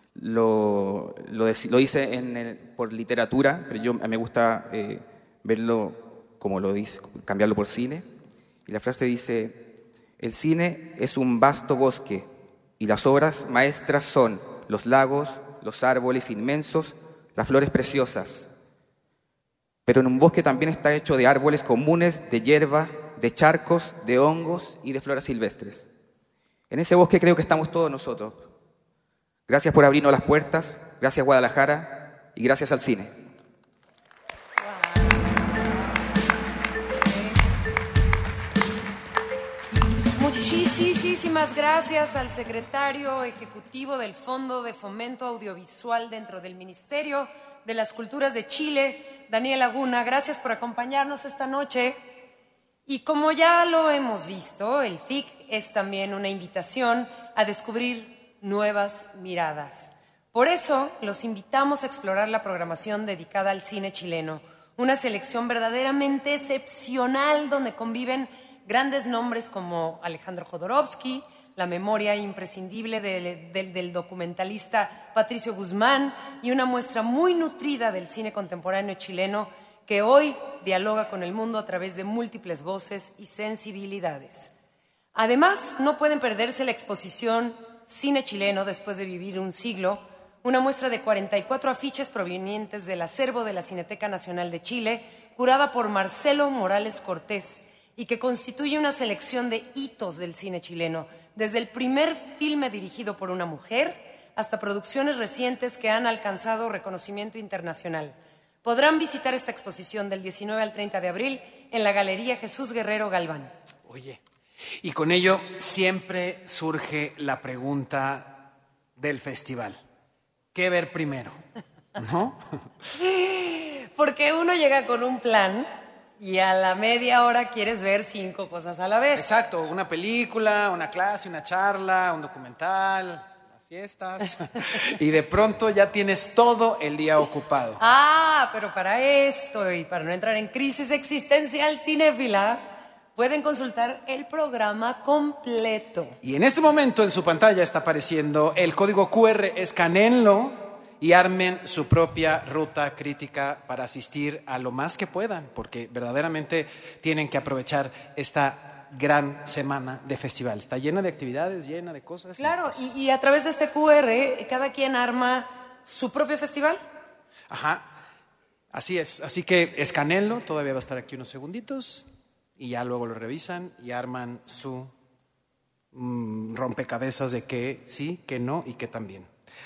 lo, lo, lo hice en el, por literatura, pero yo, a mí me gusta eh, verlo como lo dice, cambiarlo por cine. Y la frase dice: el cine es un vasto bosque y las obras maestras son los lagos, los árboles inmensos, las flores preciosas. Pero en un bosque también está hecho de árboles comunes, de hierba, de charcos, de hongos y de flores silvestres. En ese bosque creo que estamos todos nosotros. Gracias por abrirnos las puertas, gracias Guadalajara y gracias al cine. Muchísimas gracias al secretario ejecutivo del Fondo de Fomento Audiovisual dentro del Ministerio de las Culturas de Chile, Daniel Laguna. Gracias por acompañarnos esta noche. Y como ya lo hemos visto, el F I C es también una invitación a descubrir nuevas miradas. Por eso los invitamos a explorar la programación dedicada al cine chileno, una selección verdaderamente excepcional donde conviven grandes nombres como Alejandro Jodorowsky, la memoria imprescindible del, del, del documentalista Patricio Guzmán y una muestra muy nutrida del cine contemporáneo chileno que hoy dialoga con el mundo a través de múltiples voces y sensibilidades. Además, no pueden perderse la exposición Cine Chileno después de vivir un siglo, una muestra de cuarenta y cuatro afiches provenientes del acervo de la Cineteca Nacional de Chile, curada por Marcelo Morales Cortés, y que constituye una selección de hitos del cine chileno, desde el primer filme dirigido por una mujer hasta producciones recientes que han alcanzado reconocimiento internacional. Podrán visitar esta exposición del diecinueve al treinta de abril en la Galería Jesús Guerrero Galván. Oye, y con ello siempre surge la pregunta del festival. ¿Qué ver primero? ¿No? Porque uno llega con un plan y a la media hora quieres ver cinco cosas a la vez. Exacto, una película, una clase, una charla, un documental, las fiestas. Y de pronto ya tienes todo el día ocupado. Ah, pero para esto y para no entrar en crisis existencial cinéfila, pueden consultar el programa completo. Y en este momento en su pantalla está apareciendo el código Q R, escanenlo y armen su propia ruta crítica para asistir a lo más que puedan, porque verdaderamente tienen que aprovechar esta gran semana de festival. Está llena de actividades, llena de cosas. Claro, y, y a través de este Q R, cada quien arma su propio festival. Ajá, así es. Así que escanenlo, todavía va a estar aquí unos segunditos, y ya luego lo revisan y arman su mm, rompecabezas de que sí, que no y que también.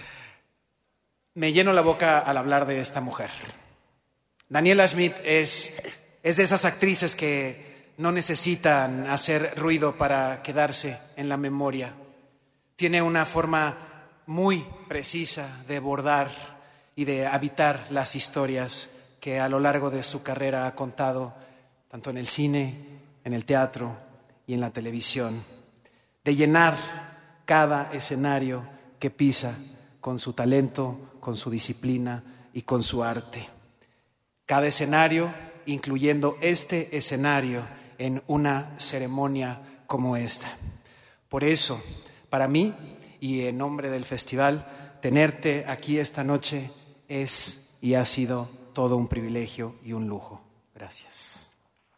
Me lleno la boca al hablar de esta mujer. Daniela Schmidt es, es de esas actrices que no necesitan hacer ruido para quedarse en la memoria. Tiene una forma muy precisa de bordar y de habitar las historias que a lo largo de su carrera ha contado, tanto en el cine, en el teatro y en la televisión, de llenar cada escenario que pisa con su talento, con su disciplina y con su arte. Cada escenario, incluyendo este escenario, en una ceremonia como esta. Por eso, para mí y en nombre del festival, tenerte aquí esta noche es y ha sido todo un privilegio y un lujo. Gracias.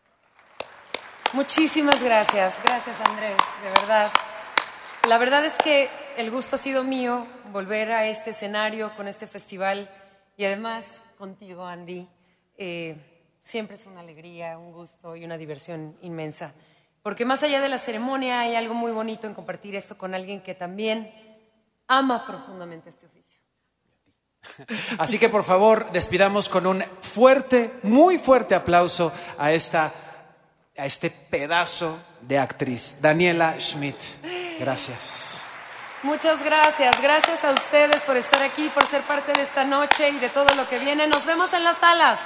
Muchísimas gracias. Gracias, Andrés, de verdad. La verdad es que el gusto ha sido mío volver a este escenario con este festival y además contigo, Andy. Eh, siempre es una alegría, un gusto y una diversión inmensa. Porque más allá de la ceremonia hay algo muy bonito en compartir esto con alguien que también ama profundamente este oficio. Así que por favor despidamos con un fuerte, muy fuerte aplauso a esta, a este pedazo de actriz, Daniela Schmidt. Gracias. Muchas gracias. Gracias a ustedes por estar aquí, por ser parte de esta noche y de todo lo que viene. Nos vemos en las salas.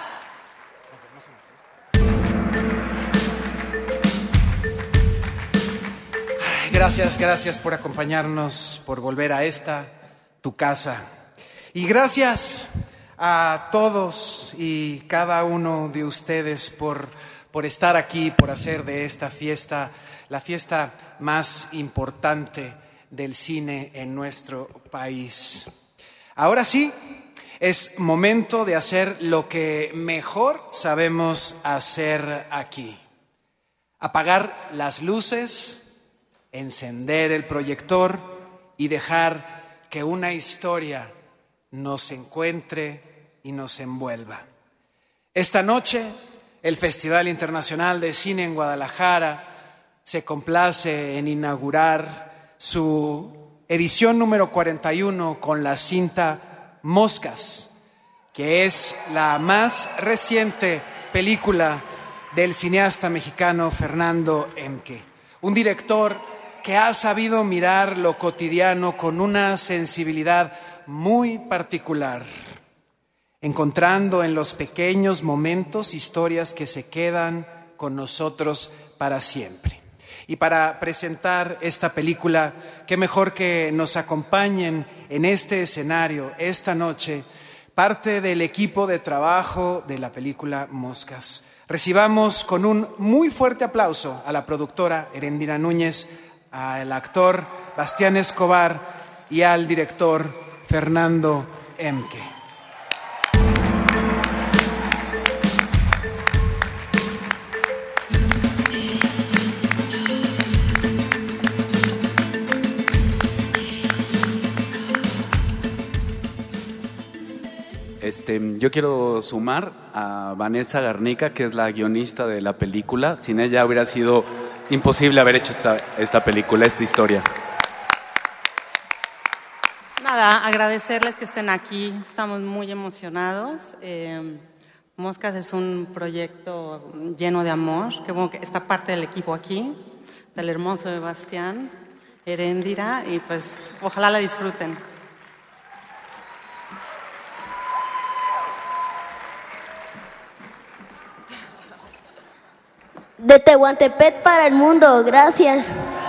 Gracias, gracias por acompañarnos, por volver a esta, tu casa. Y gracias a todos y cada uno de ustedes por, por estar aquí, por hacer de esta fiesta la fiesta más importante del cine en nuestro país. Ahora sí, es momento de hacer lo que mejor sabemos hacer aquí. Apagar las luces, encender el proyector y dejar que una historia nos encuentre y nos envuelva. Esta noche, el Festival Internacional de Cine en Guadalajara se complace en inaugurar su edición número cuarenta y uno con la cinta Moscas, que es la más reciente película del cineasta mexicano Fernando Emke, un director que ha sabido mirar lo cotidiano con una sensibilidad muy particular, encontrando en los pequeños momentos historias que se quedan con nosotros para siempre. Y para presentar esta película, qué mejor que nos acompañen en este escenario esta noche parte del equipo de trabajo de la película Moscas. Recibamos con un muy fuerte aplauso a la productora Erendira Núñez, al actor Bastián Escobar y al director Fernando Emke. Este, yo quiero sumar a Vanessa Garnica, que es la guionista de la película. Sin ella hubiera sido imposible haber hecho esta, esta película, esta historia. Nada, agradecerles que estén aquí. Estamos muy emocionados. Eh, Moscas es un proyecto lleno de amor. Qué bueno que está parte del equipo aquí, del hermoso Sebastián, Erendira, y pues ojalá la disfruten. De Tehuantepec para el mundo, gracias.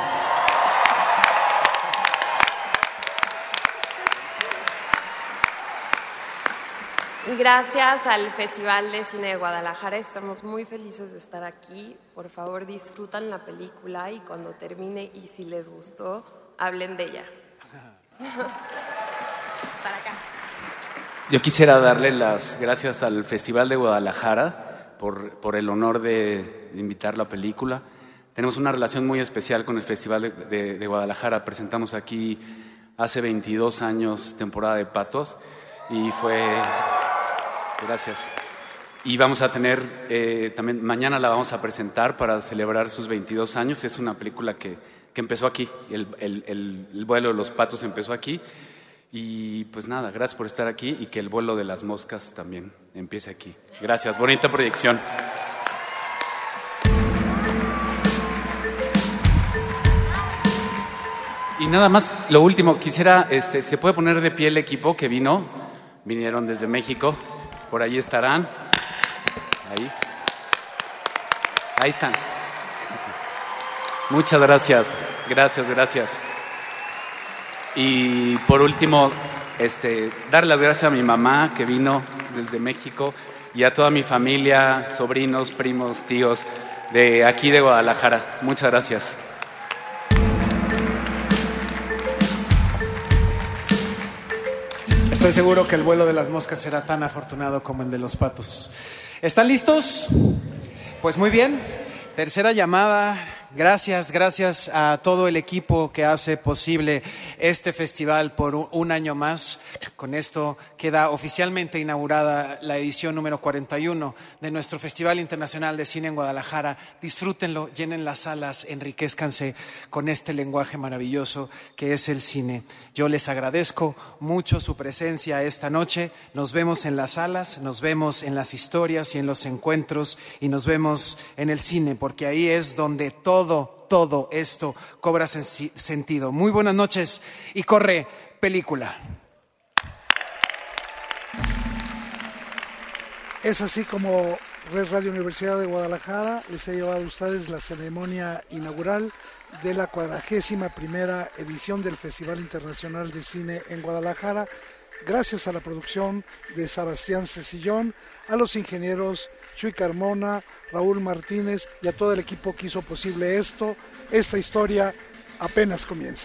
Gracias al Festival de Cine de Guadalajara, estamos muy felices de estar aquí. Por favor, disfrutan la película y cuando termine y si les gustó, hablen de ella. Para acá. Yo quisiera darle las gracias al Festival de Guadalajara por, por el honor de, de invitar la película. Tenemos una relación muy especial con el Festival de, de, de Guadalajara. Presentamos aquí hace veintidós años temporada de Patos y fue... Gracias. Y vamos a tener, eh, también mañana la vamos a presentar para celebrar sus veintidós años. Es una película que, que empezó aquí, el, el, el, el vuelo de los patos empezó aquí. Y pues nada, gracias por estar aquí y que el vuelo de las moscas también empiece aquí. Gracias, bonita proyección. Y nada más, lo último, quisiera, este, ¿se puede poner de pie el equipo que vino? Vinieron desde México, por ahí estarán. Ahí. Ahí están. Muchas gracias, gracias, gracias. Y por último, este, dar las gracias a mi mamá que vino desde México y a toda mi familia, sobrinos, primos, tíos de aquí de Guadalajara. Muchas gracias. Estoy seguro que el vuelo de las moscas será tan afortunado como el de los patos. ¿Están listos? Pues muy bien. Tercera llamada. Gracias, gracias a todo el equipo que hace posible este festival por un año más. Con esto queda oficialmente inaugurada la edición número cuarenta y uno de nuestro Festival Internacional de Cine en Guadalajara. Disfrútenlo, llenen las salas, enriquezcanse con este lenguaje maravilloso que es el cine. Yo les agradezco mucho su presencia esta noche. Nos vemos en las salas, nos vemos en las historias y en los encuentros y nos vemos en el cine, porque ahí es donde todo Todo, todo esto cobra sen- sentido. Muy buenas noches y corre película. Es así como Red Radio Universidad de Guadalajara les ha llevado a ustedes la ceremonia inaugural de la cuadragésima primera edición del Festival Internacional de Cine en Guadalajara, gracias a la producción de Sebastián Cecillón, a los ingenieros Chuy Carmona, Raúl Martínez y a todo el equipo que hizo posible esto. Esta historia apenas comienza.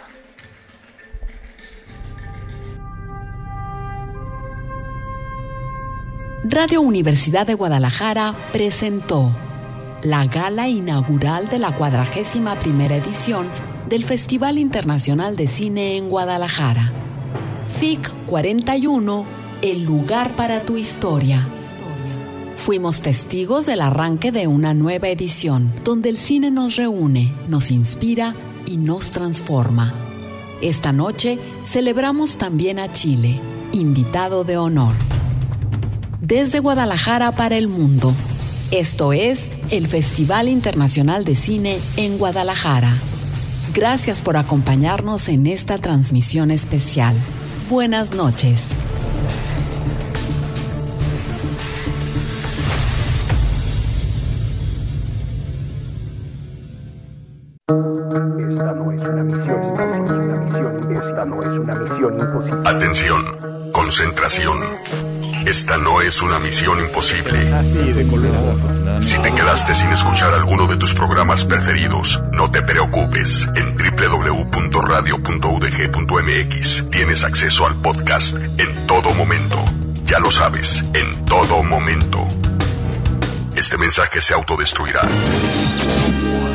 Radio Universidad de Guadalajara presentó la gala inaugural de la cuadragésima primera edición del Festival Internacional de Cine en Guadalajara. F I C cuarenta y uno, el lugar para tu historia. Fuimos testigos del arranque de una nueva edición, donde el cine nos reúne, nos inspira y nos transforma. Esta noche celebramos también a Chile, invitado de honor. Desde Guadalajara para el mundo, esto es el Festival Internacional de Cine en Guadalajara. Gracias por acompañarnos en esta transmisión especial. Buenas noches. Esta no es una misión, esta no es una misión, esta no es una misión imposible. Atención, concentración. Esta no es una misión imposible. Si te quedaste sin escuchar alguno de tus programas preferidos, no te preocupes. En doble u doble u doble u punto radio punto u d g punto m x tienes acceso al podcast en todo momento. Ya lo sabes, en todo momento. Este mensaje se autodestruirá.